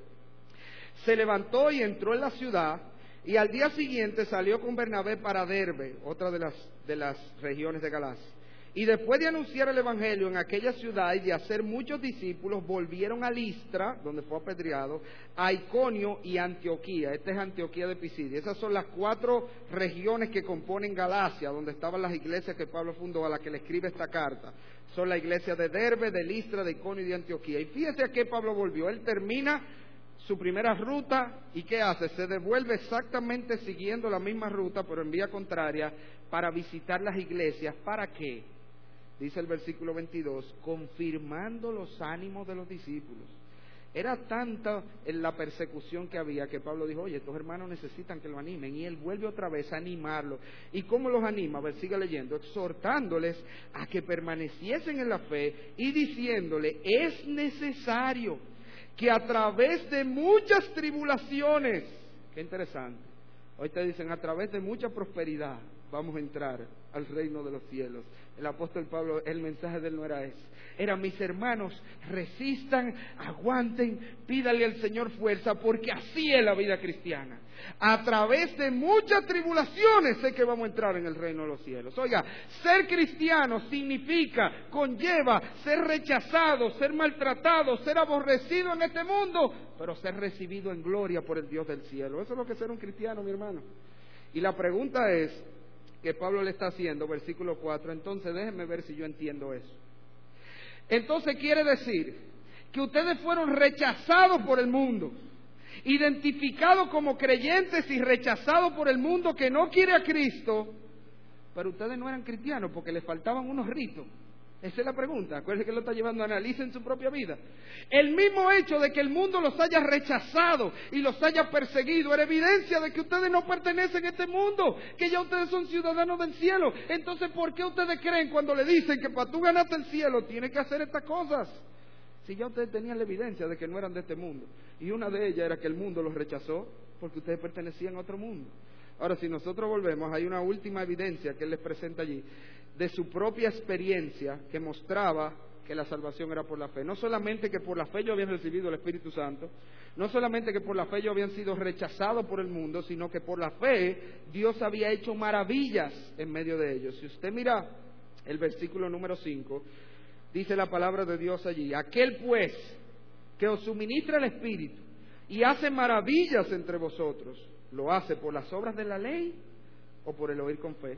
se levantó y entró en la ciudad, y al día siguiente salió con Bernabé para Derbe, otra de las, de las regiones de Galacia. Y después de anunciar el Evangelio en aquella ciudad y de hacer muchos discípulos, volvieron a Listra, donde fue apedreado, a Iconio y Antioquía. Esta es Antioquía de Pisidia. Esas son las cuatro regiones que componen Galacia, donde estaban las iglesias que Pablo fundó, a las que le escribe esta carta. Son la iglesia de Derbe, de Listra, de Iconio y de Antioquía. Y fíjese a qué Pablo volvió. Él termina su primera ruta, ¿y qué hace? Se devuelve exactamente siguiendo la misma ruta, pero en vía contraria, para visitar las iglesias. ¿Para qué? Dice el versículo veintidós, confirmando los ánimos de los discípulos. Era tanta la persecución que había que Pablo dijo, oye, estos hermanos necesitan que lo animen. Y él vuelve otra vez a animarlos. ¿Y cómo los anima? A ver, siga leyendo. Exhortándoles a que permaneciesen en la fe y diciéndole, es necesario que a través de muchas tribulaciones, qué interesante, hoy te dicen, a través de mucha prosperidad, vamos a entrar al reino de los cielos. El apóstol Pablo, el mensaje de él no era ese. Era, mis hermanos, resistan, aguanten, pídale al Señor fuerza, porque así es la vida cristiana. A través de muchas tribulaciones sé que vamos a entrar en el reino de los cielos. Oiga, ser cristiano significa, conlleva ser rechazado, ser maltratado, ser aborrecido en este mundo, pero ser recibido en gloria por el Dios del cielo. Eso es lo que es ser un cristiano, mi hermano. Y la pregunta es, que Pablo le está haciendo, versículo cuatro, entonces déjenme ver si yo entiendo eso. Entonces quiere decir que ustedes fueron rechazados por el mundo, identificados como creyentes y rechazados por el mundo que no quiere a Cristo, pero ustedes no eran cristianos porque les faltaban unos ritos. Esa es la pregunta. Acuérdense que lo está llevando a analizar en su propia vida. El mismo hecho de que el mundo los haya rechazado y los haya perseguido era evidencia de que ustedes no pertenecen a este mundo, que ya ustedes son ciudadanos del cielo. Entonces, ¿por qué ustedes creen cuando le dicen que para tú ganarte el cielo tienes que hacer estas cosas? Si ya ustedes tenían la evidencia de que no eran de este mundo. Y una de ellas era que el mundo los rechazó porque ustedes pertenecían a otro mundo. Ahora, si nosotros volvemos, hay una última evidencia que él les presenta allí, de su propia experiencia que mostraba que la salvación era por la fe. No solamente que por la fe ellos habían recibido el Espíritu Santo, no solamente que por la fe ellos habían sido rechazados por el mundo, sino que por la fe Dios había hecho maravillas en medio de ellos. Si usted mira el versículo número cinco, dice la palabra de Dios allí, aquel pues que os suministra el Espíritu y hace maravillas entre vosotros, ¿lo hace por las obras de la ley o por el oír con fe?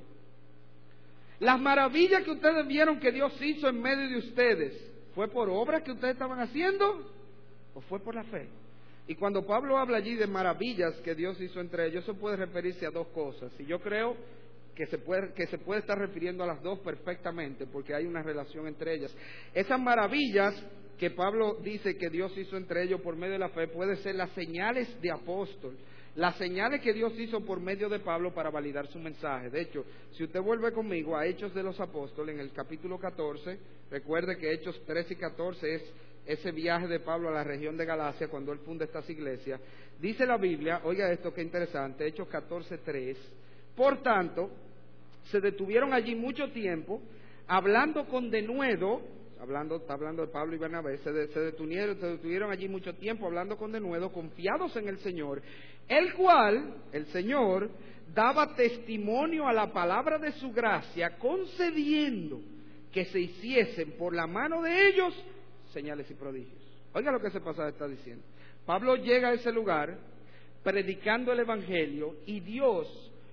Las maravillas que ustedes vieron que Dios hizo en medio de ustedes, ¿fue por obras que ustedes estaban haciendo o fue por la fe? Y cuando Pablo habla allí de maravillas que Dios hizo entre ellos, eso puede referirse a dos cosas. Y yo creo que se puede, que se puede estar refiriendo a las dos perfectamente, porque hay una relación entre ellas. Esas maravillas que Pablo dice que Dios hizo entre ellos por medio de la fe, pueden ser las señales de apóstol, las señales que Dios hizo por medio de Pablo para validar su mensaje. De hecho, si usted vuelve conmigo a Hechos de los Apóstoles, en el capítulo catorce, recuerde que Hechos trece y catorce es ese viaje de Pablo a la región de Galacia cuando él funda estas iglesias. Dice la Biblia, oiga esto que interesante, Hechos catorce tres, por tanto, se detuvieron allí mucho tiempo, hablando con denuedo, hablando, está hablando de Pablo y Bernabé, se, de, se, detuvieron, se detuvieron allí mucho tiempo hablando con denuedo, confiados en el Señor, el cual, el Señor, daba testimonio a la palabra de su gracia, concediendo que se hiciesen por la mano de ellos señales y prodigios. Oiga lo que ese pasaje está diciendo. Pablo llega a ese lugar predicando el Evangelio y Dios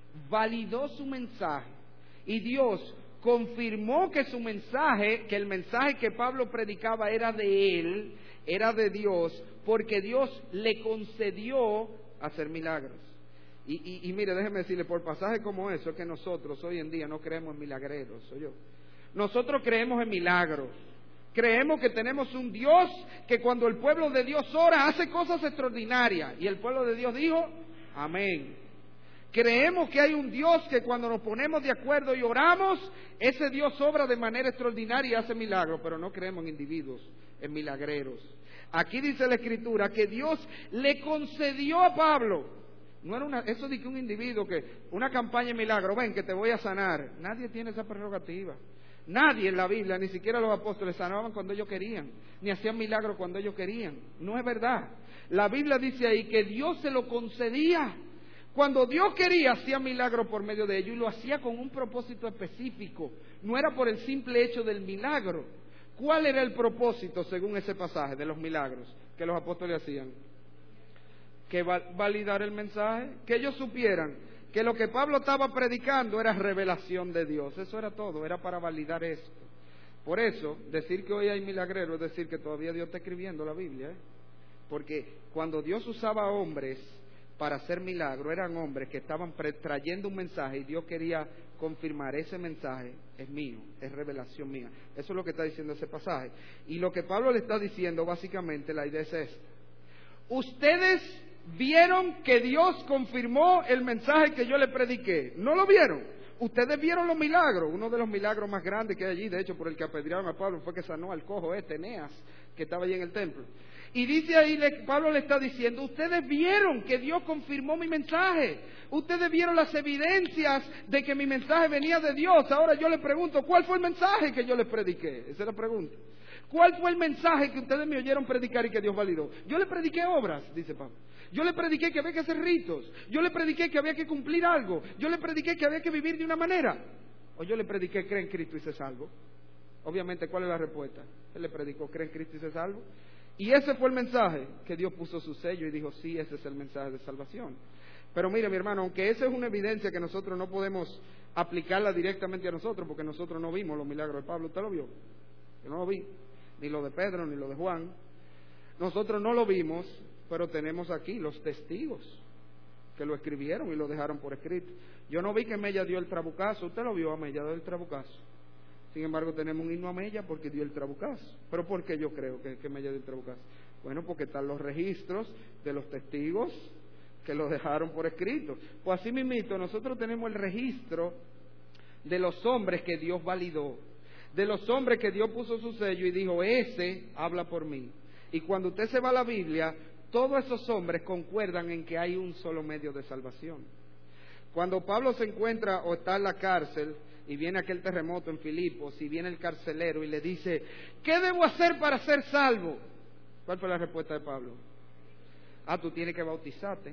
validó su mensaje y Dios confirmó que su mensaje, que el mensaje que Pablo predicaba era de él, era de Dios, porque Dios le concedió hacer milagros. Y, y, y mire, déjeme decirle, por pasajes como eso, es que nosotros hoy en día no creemos en milagreros, soy yo. Nosotros creemos en milagros. Creemos que tenemos un Dios que cuando el pueblo de Dios ora hace cosas extraordinarias. Y el pueblo de Dios dijo, amén. Creemos que hay un Dios que cuando nos ponemos de acuerdo y oramos, ese Dios obra de manera extraordinaria y hace milagros, pero no creemos en individuos, en milagreros. Aquí dice la Escritura que Dios le concedió a Pablo, no era una, eso de que un individuo que, una campaña de milagro, ven que te voy a sanar, nadie tiene esa prerrogativa. Nadie en la Biblia, ni siquiera los apóstoles, sanaban cuando ellos querían, ni hacían milagros cuando ellos querían. No es verdad. La Biblia dice ahí que Dios se lo concedía. Cuando Dios quería, hacía milagros por medio de ellos y lo hacía con un propósito específico. No era por el simple hecho del milagro. ¿Cuál era el propósito, según ese pasaje, de los milagros que los apóstoles hacían? Que va- validar el mensaje, que ellos supieran que lo que Pablo estaba predicando era revelación de Dios. Eso era todo, era para validar esto. Por eso, decir que hoy hay milagreros es decir que todavía Dios está escribiendo la Biblia, ¿eh? Porque cuando Dios usaba hombres para hacer milagros, eran hombres que estaban pre- trayendo un mensaje y Dios quería confirmar, ese mensaje es mío, es revelación mía. Eso es lo que está diciendo ese pasaje. Y lo que Pablo le está diciendo, básicamente, la idea es esta. Ustedes vieron que Dios confirmó el mensaje que yo le prediqué. ¿No lo vieron? Ustedes vieron los milagros. Uno de los milagros más grandes que hay allí, de hecho, por el que apedrearon a Pablo, fue que sanó al cojo este, Eneas, que estaba allí en el templo. Y dice ahí, le- Pablo le está diciendo, ustedes vieron que Dios confirmó mi mensaje. Ustedes vieron las evidencias de que mi mensaje venía de Dios. Ahora yo les pregunto, ¿cuál fue el mensaje que yo les prediqué? Esa es la pregunta. ¿Cuál fue el mensaje que ustedes me oyeron predicar y que Dios validó? Yo le prediqué obras, dice Pablo. Yo le prediqué que había que hacer ritos. Yo le prediqué que había que cumplir algo. Yo le prediqué que había que vivir de una manera. O yo le prediqué, cree en Cristo y se salvo. Obviamente, ¿cuál es la respuesta? Él le predicó, cree en Cristo y se salvo. Y ese fue el mensaje que Dios puso su sello y dijo, sí, ese es el mensaje de salvación. Pero mire, mi hermano, aunque esa es una evidencia que nosotros no podemos aplicarla directamente a nosotros, porque nosotros no vimos los milagros de Pablo, ¿usted lo vio? Yo no lo vi, ni lo de Pedro, ni lo de Juan. Nosotros no lo vimos, pero tenemos aquí los testigos que lo escribieron y lo dejaron por escrito. Yo no vi que Mella dio el trabucazo, usted lo vio a Mella dio el trabucazo. Sin embargo, tenemos un himno a Mella porque dio el trabucazo. ¿Pero por qué yo creo que, que Mella dio el trabucazo? Bueno, porque están los registros de los testigos que lo dejaron por escrito. Pues así mismito, nosotros tenemos el registro de los hombres que Dios validó, de los hombres que Dios puso su sello y dijo, ese habla por mí. Y cuando usted se va a la Biblia, todos esos hombres concuerdan en que hay un solo medio de salvación. Cuando Pablo se encuentra o está en la cárcel y viene aquel terremoto en Filipos y viene el carcelero y le dice, ¿qué debo hacer para ser salvo? ¿Cuál fue la respuesta de Pablo? Ah, tú tienes que bautizarte,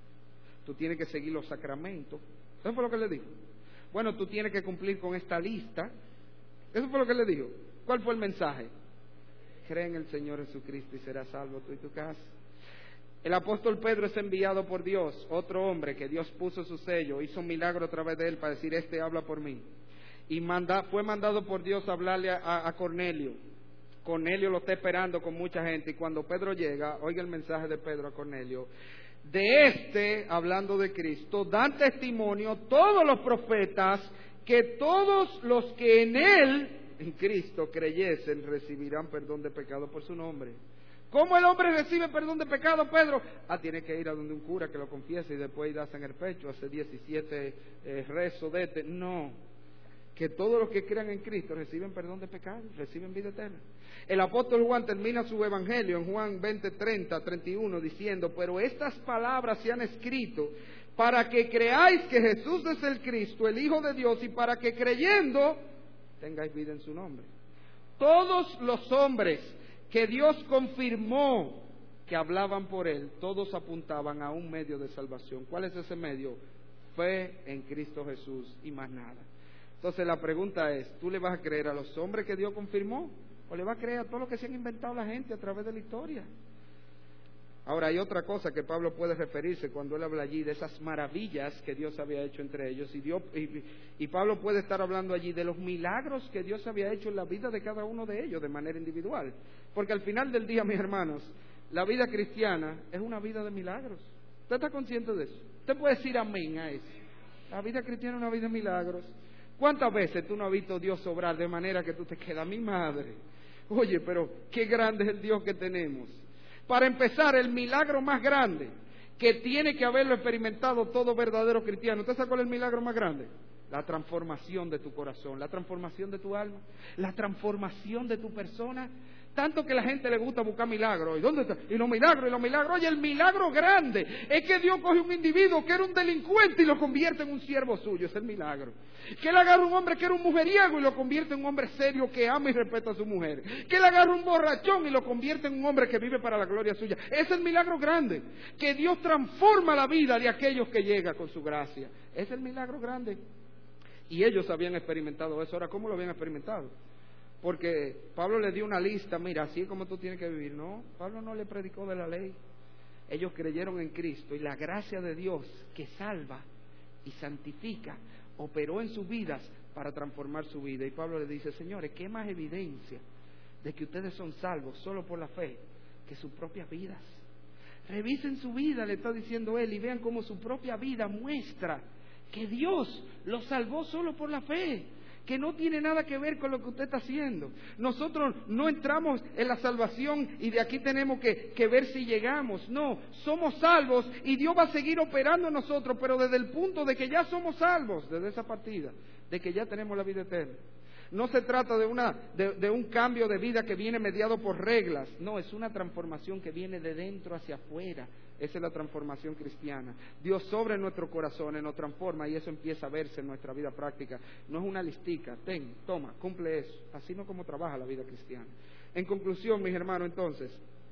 tú tienes que seguir los sacramentos. Eso fue lo que le dijo. Bueno, tú tienes que cumplir con esta lista. Eso fue lo que le dijo. ¿Cuál fue el mensaje? Cree en el Señor Jesucristo y serás salvo tú y tu casa. El apóstol Pedro es enviado por Dios, otro hombre que Dios puso su sello, hizo un milagro a través de él para decir, este habla por mí. Y manda, fue mandado por Dios a hablarle a, a Cornelio. Cornelio lo está esperando con mucha gente y cuando Pedro llega, oiga el mensaje de Pedro a Cornelio. De este, hablando de Cristo, dan testimonio todos los profetas que todos los que en él, en Cristo, creyesen, recibirán perdón de pecado por su nombre. ¿Cómo el hombre recibe perdón de pecado, Pedro? Ah, tiene que ir a donde un cura que lo confiese y después ir a darse en el pecho, hace diecisiete eh, rezos de este. No, que todos los que crean en Cristo reciben perdón de pecado, reciben vida eterna. El apóstol Juan termina su evangelio en Juan veinte, treinta, treinta y uno diciendo, pero estas palabras se han escrito para que creáis que Jesús es el Cristo, el Hijo de Dios, y para que creyendo tengáis vida en su nombre. Todos los hombres que Dios confirmó que hablaban por él, todos apuntaban a un medio de salvación. ¿Cuál es ese medio? Fe en Cristo Jesús y más nada. Entonces la pregunta es, ¿tú le vas a creer a los hombres que Dios confirmó? ¿O le vas a creer a todo lo que se han inventado la gente a través de la historia? Ahora hay otra cosa que Pablo puede referirse cuando él habla allí de esas maravillas que Dios había hecho entre ellos y, Dios, y, y Pablo puede estar hablando allí de los milagros que Dios había hecho en la vida de cada uno de ellos de manera individual, porque al final del día, mis hermanos, la vida cristiana es una vida de milagros. ¿Usted está consciente de eso? Usted puede decir amén a eso. La vida cristiana es una vida de milagros. ¿Cuántas veces tú no has visto a Dios obrar de manera que tú te quedas, mi madre? Oye, pero qué grande es el Dios que tenemos. Para empezar, el milagro más grande que tiene que haberlo experimentado todo verdadero cristiano. ¿Usted sabe cuál es el milagro más grande? La transformación de tu corazón, la transformación de tu alma, la transformación de tu persona. Tanto que la gente le gusta buscar milagros. ¿Y dónde está? Y los milagros, y los milagros. Oye, el milagro grande es que Dios coge un individuo que era un delincuente y lo convierte en un siervo suyo. Es el milagro. Que Él agarra un hombre que era un mujeriego y lo convierte en un hombre serio que ama y respeta a su mujer. Que Él agarra un borrachón y lo convierte en un hombre que vive para la gloria suya. Es el milagro grande. Que Dios transforma la vida de aquellos que llegan con su gracia. Es el milagro grande. Y ellos habían experimentado eso. Ahora, ¿cómo lo habían experimentado? Porque Pablo le dio una lista, mira, así es como tú tienes que vivir. No, Pablo no le predicó de la ley. Ellos creyeron en Cristo y la gracia de Dios que salva y santifica operó en sus vidas para transformar su vida. Y Pablo le dice, señores, ¿qué más evidencia de que ustedes son salvos solo por la fe que sus propias vidas? Revisen su vida, le está diciendo él, y vean cómo su propia vida muestra que Dios los salvó solo por la fe, que no tiene nada que ver con lo que usted está haciendo. Nosotros no entramos en la salvación y de aquí tenemos que, que ver si llegamos. No, somos salvos y Dios va a seguir operando en nosotros, pero desde el punto de que ya somos salvos, desde esa partida, de que ya tenemos la vida eterna. No se trata de, una, de, de un cambio de vida que viene mediado por reglas. No, es una transformación que viene de dentro hacia afuera. Esa es la transformación cristiana. Dios sobre nuestros corazones nos transforma y eso empieza a verse en nuestra vida práctica. No es una listica, ten, toma, cumple eso. Así no es como trabaja la vida cristiana. En conclusión, mis hermanos, entonces,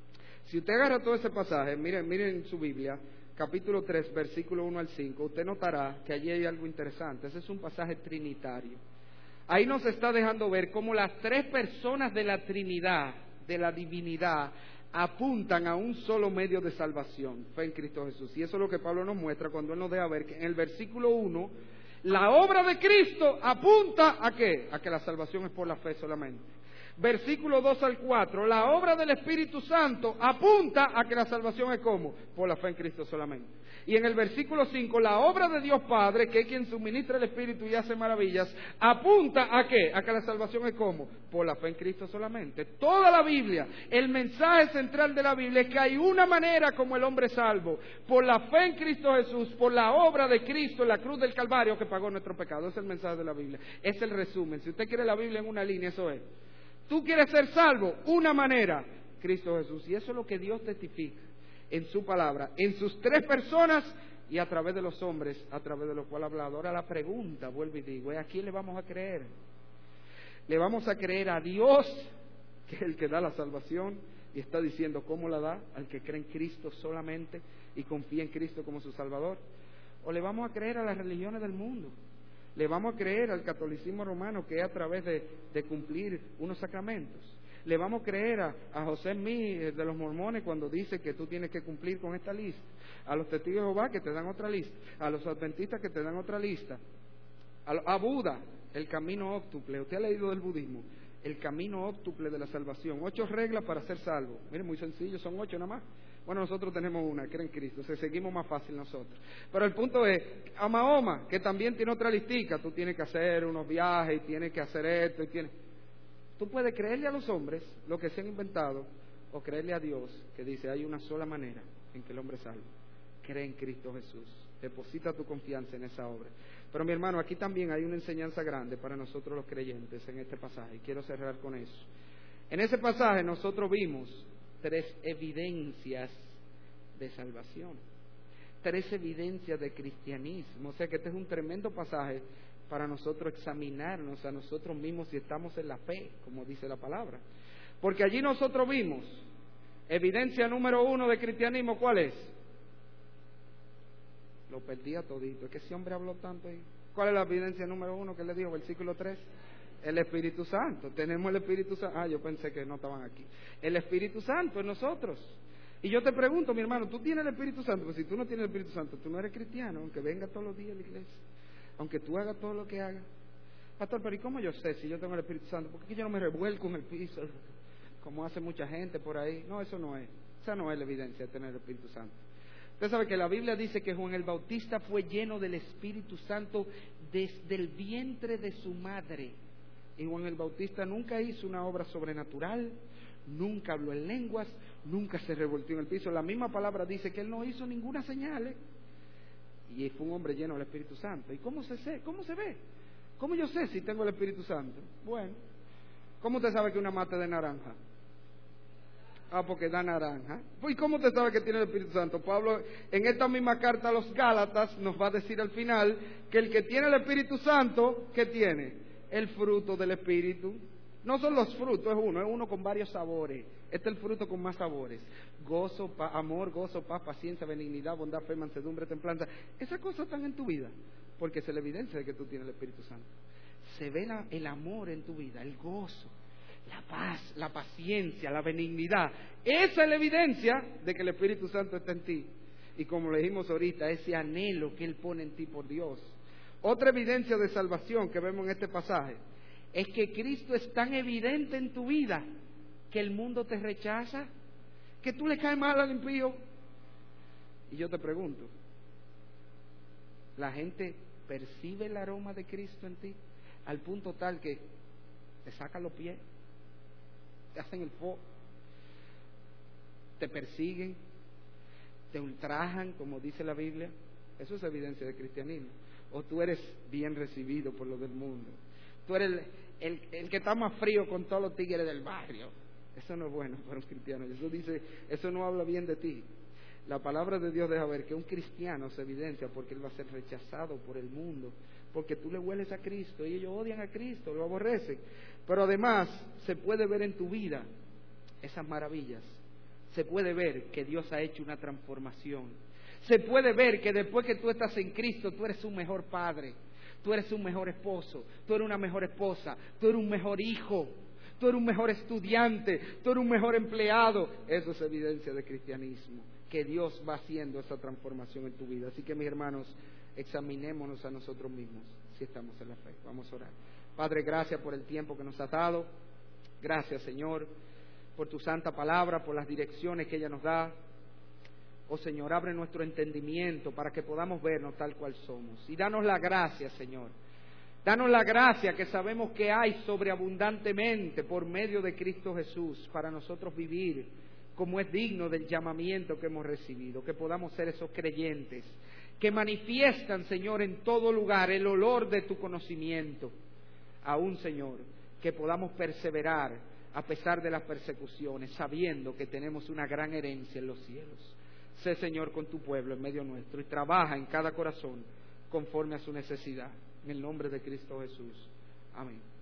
si usted agarra todo ese pasaje, miren, miren su Biblia, capítulo tres, versículo uno al cinco, usted notará que allí hay algo interesante. Ese es un pasaje trinitario. Ahí nos está dejando ver cómo las tres personas de la Trinidad, de la divinidad, apuntan a un solo medio de salvación, fe en Cristo Jesús. Y eso es lo que Pablo nos muestra cuando él nos deja ver que en el versículo uno, la obra de Cristo apunta ¿a qué? A que la salvación es por la fe solamente. Versículo dos al cuatro, la obra del Espíritu Santo apunta a que la salvación es ¿cómo? Por la fe en Cristo solamente. Y en el versículo cinco, la obra de Dios Padre, que es quien suministra el Espíritu y hace maravillas, apunta ¿a qué? A que la salvación es ¿cómo? Por la fe en Cristo solamente. Toda la Biblia, el mensaje central de la Biblia es que hay una manera como el hombre es salvo, por la fe en Cristo Jesús, por la obra de Cristo en la cruz del Calvario que pagó nuestro pecado. Ese es el mensaje de la Biblia. Es el resumen. Si usted quiere la Biblia en una línea, eso es. Tú quieres ser salvo, una manera, Cristo Jesús. Y eso es lo que Dios testifica en su palabra, en sus tres personas y a través de los hombres, a través de los cuales ha hablado. Ahora la pregunta, vuelvo y digo, ¿a quién le vamos a creer? Le vamos a creer a Dios, que es el que da la salvación, y está diciendo cómo la da, al que cree en Cristo solamente y confía en Cristo como su Salvador. ¿O le vamos a creer a las religiones del mundo? Le vamos a creer al catolicismo romano, que es a través de, de cumplir unos sacramentos. Le vamos a creer a, a José Mí de los mormones cuando dice que tú tienes que cumplir con esta lista. A los testigos de Jehová que te dan otra lista. A los adventistas que te dan otra lista. A, a Buda, el camino óctuple. Usted ha leído del budismo. El camino óctuple de la salvación. Ocho reglas para ser salvo. Miren, muy sencillo, son ocho nada más. Bueno, nosotros tenemos una, que era en Cristo, o sea, seguimos más fácil nosotros. Pero el punto es, a Mahoma, que también tiene otra listica, tú tienes que hacer unos viajes, y tienes que hacer esto, y tienes... Tú puedes creerle a los hombres lo que se han inventado, o creerle a Dios, que dice, hay una sola manera en que el hombre salva. Cree en Cristo Jesús, deposita tu confianza en esa obra. Pero mi hermano, aquí también hay una enseñanza grande para nosotros los creyentes en este pasaje, y quiero cerrar con eso. En ese pasaje nosotros vimos tres evidencias de salvación, tres evidencias de cristianismo. O sea que este es un tremendo pasaje para nosotros examinarnos a nosotros mismos si estamos en la fe, como dice la palabra. Porque allí nosotros vimos evidencia número uno de cristianismo, ¿cuál es? Lo perdí a todito, es que ese hombre habló tanto ahí. ¿Cuál es la evidencia número uno que le dijo, versículo tres? El Espíritu Santo. Tenemos el Espíritu Santo. Ah, yo pensé que no estaban aquí. El Espíritu Santo en nosotros. Y yo te pregunto, mi hermano, ¿tú tienes el Espíritu Santo? Pues si tú no tienes el Espíritu Santo, tú no eres cristiano, aunque venga todos los días a la iglesia, aunque tú hagas todo lo que hagas. Pastor, pero ¿y cómo yo sé si yo tengo el Espíritu Santo? ¿Por qué yo no me revuelco en el piso como hace mucha gente por ahí? No, eso no es. Esa no es la evidencia de tener el Espíritu Santo. Usted sabe que la Biblia dice que Juan el Bautista fue lleno del Espíritu Santo desde el vientre de su madre. Y Juan el Bautista nunca hizo una obra sobrenatural, nunca habló en lenguas, nunca se revolvió en el piso. La misma palabra dice que él no hizo ninguna señal, ¿eh? Y fue un hombre lleno del Espíritu Santo. ¿Y cómo se, sé? ¿Cómo se ve? ¿Cómo yo sé si tengo el Espíritu Santo? Bueno, ¿cómo usted sabe que una mata de naranja? Ah, porque da naranja. Pues, ¿y cómo te sabe que tiene el Espíritu Santo? Pablo, en esta misma carta a los Gálatas, nos va a decir al final que el que tiene el Espíritu Santo, ¿qué tiene? El fruto del Espíritu. No son los frutos, es uno, es uno con varios sabores. Este es el fruto con más sabores. Gozo, pa- amor, gozo, paz, paciencia, benignidad, bondad, fe, mansedumbre, templanza. Esas cosas están en tu vida, porque es la evidencia de que tú tienes el Espíritu Santo. Se ve la, el amor en tu vida, el gozo, la paz, la paciencia, la benignidad. Esa es la evidencia de que el Espíritu Santo está en ti. Y como le dijimos ahorita, ese anhelo que Él pone en ti por Dios. Otra evidencia de salvación que vemos en este pasaje es que Cristo es tan evidente en tu vida que el mundo te rechaza, que tú le caes mal al impío. Y yo te pregunto, ¿la gente percibe el aroma de Cristo en ti al punto tal que te sacan los pies, te hacen el fo, te persiguen, te ultrajan, como dice la Biblia? Eso es evidencia de cristianismo. O tú eres bien recibido por lo del mundo. Tú eres el, el, el que está más frío con todos los tigres del barrio. Eso no es bueno para un cristiano. Eso dice, eso no habla bien de ti. La palabra de Dios deja ver que un cristiano se evidencia porque él va a ser rechazado por el mundo, porque tú le hueles a Cristo y ellos odian a Cristo, lo aborrecen. Pero además se puede ver en tu vida esas maravillas. Se puede ver que Dios ha hecho una transformación. Se puede ver que después que tú estás en Cristo, tú eres un mejor padre, tú eres un mejor esposo, tú eres una mejor esposa, tú eres un mejor hijo, tú eres un mejor estudiante, tú eres un mejor empleado. Eso es evidencia de cristianismo, que Dios va haciendo esa transformación en tu vida. Así que, mis hermanos, examinémonos a nosotros mismos si estamos en la fe. Vamos a orar. Padre, gracias por el tiempo que nos has dado. Gracias, Señor, por tu santa palabra, por las direcciones que ella nos da. Oh Señor, abre nuestro entendimiento para que podamos vernos tal cual somos. Y danos la gracia, Señor. Danos la gracia que sabemos que hay sobreabundantemente por medio de Cristo Jesús para nosotros vivir como es digno del llamamiento que hemos recibido. Que podamos ser esos creyentes que manifiestan, Señor, en todo lugar el olor de tu conocimiento. Aún, Señor, que podamos perseverar a pesar de las persecuciones, sabiendo que tenemos una gran herencia en los cielos. Sé, Señor, con tu pueblo en medio nuestro y trabaja en cada corazón conforme a su necesidad. En el nombre de Cristo Jesús. Amén.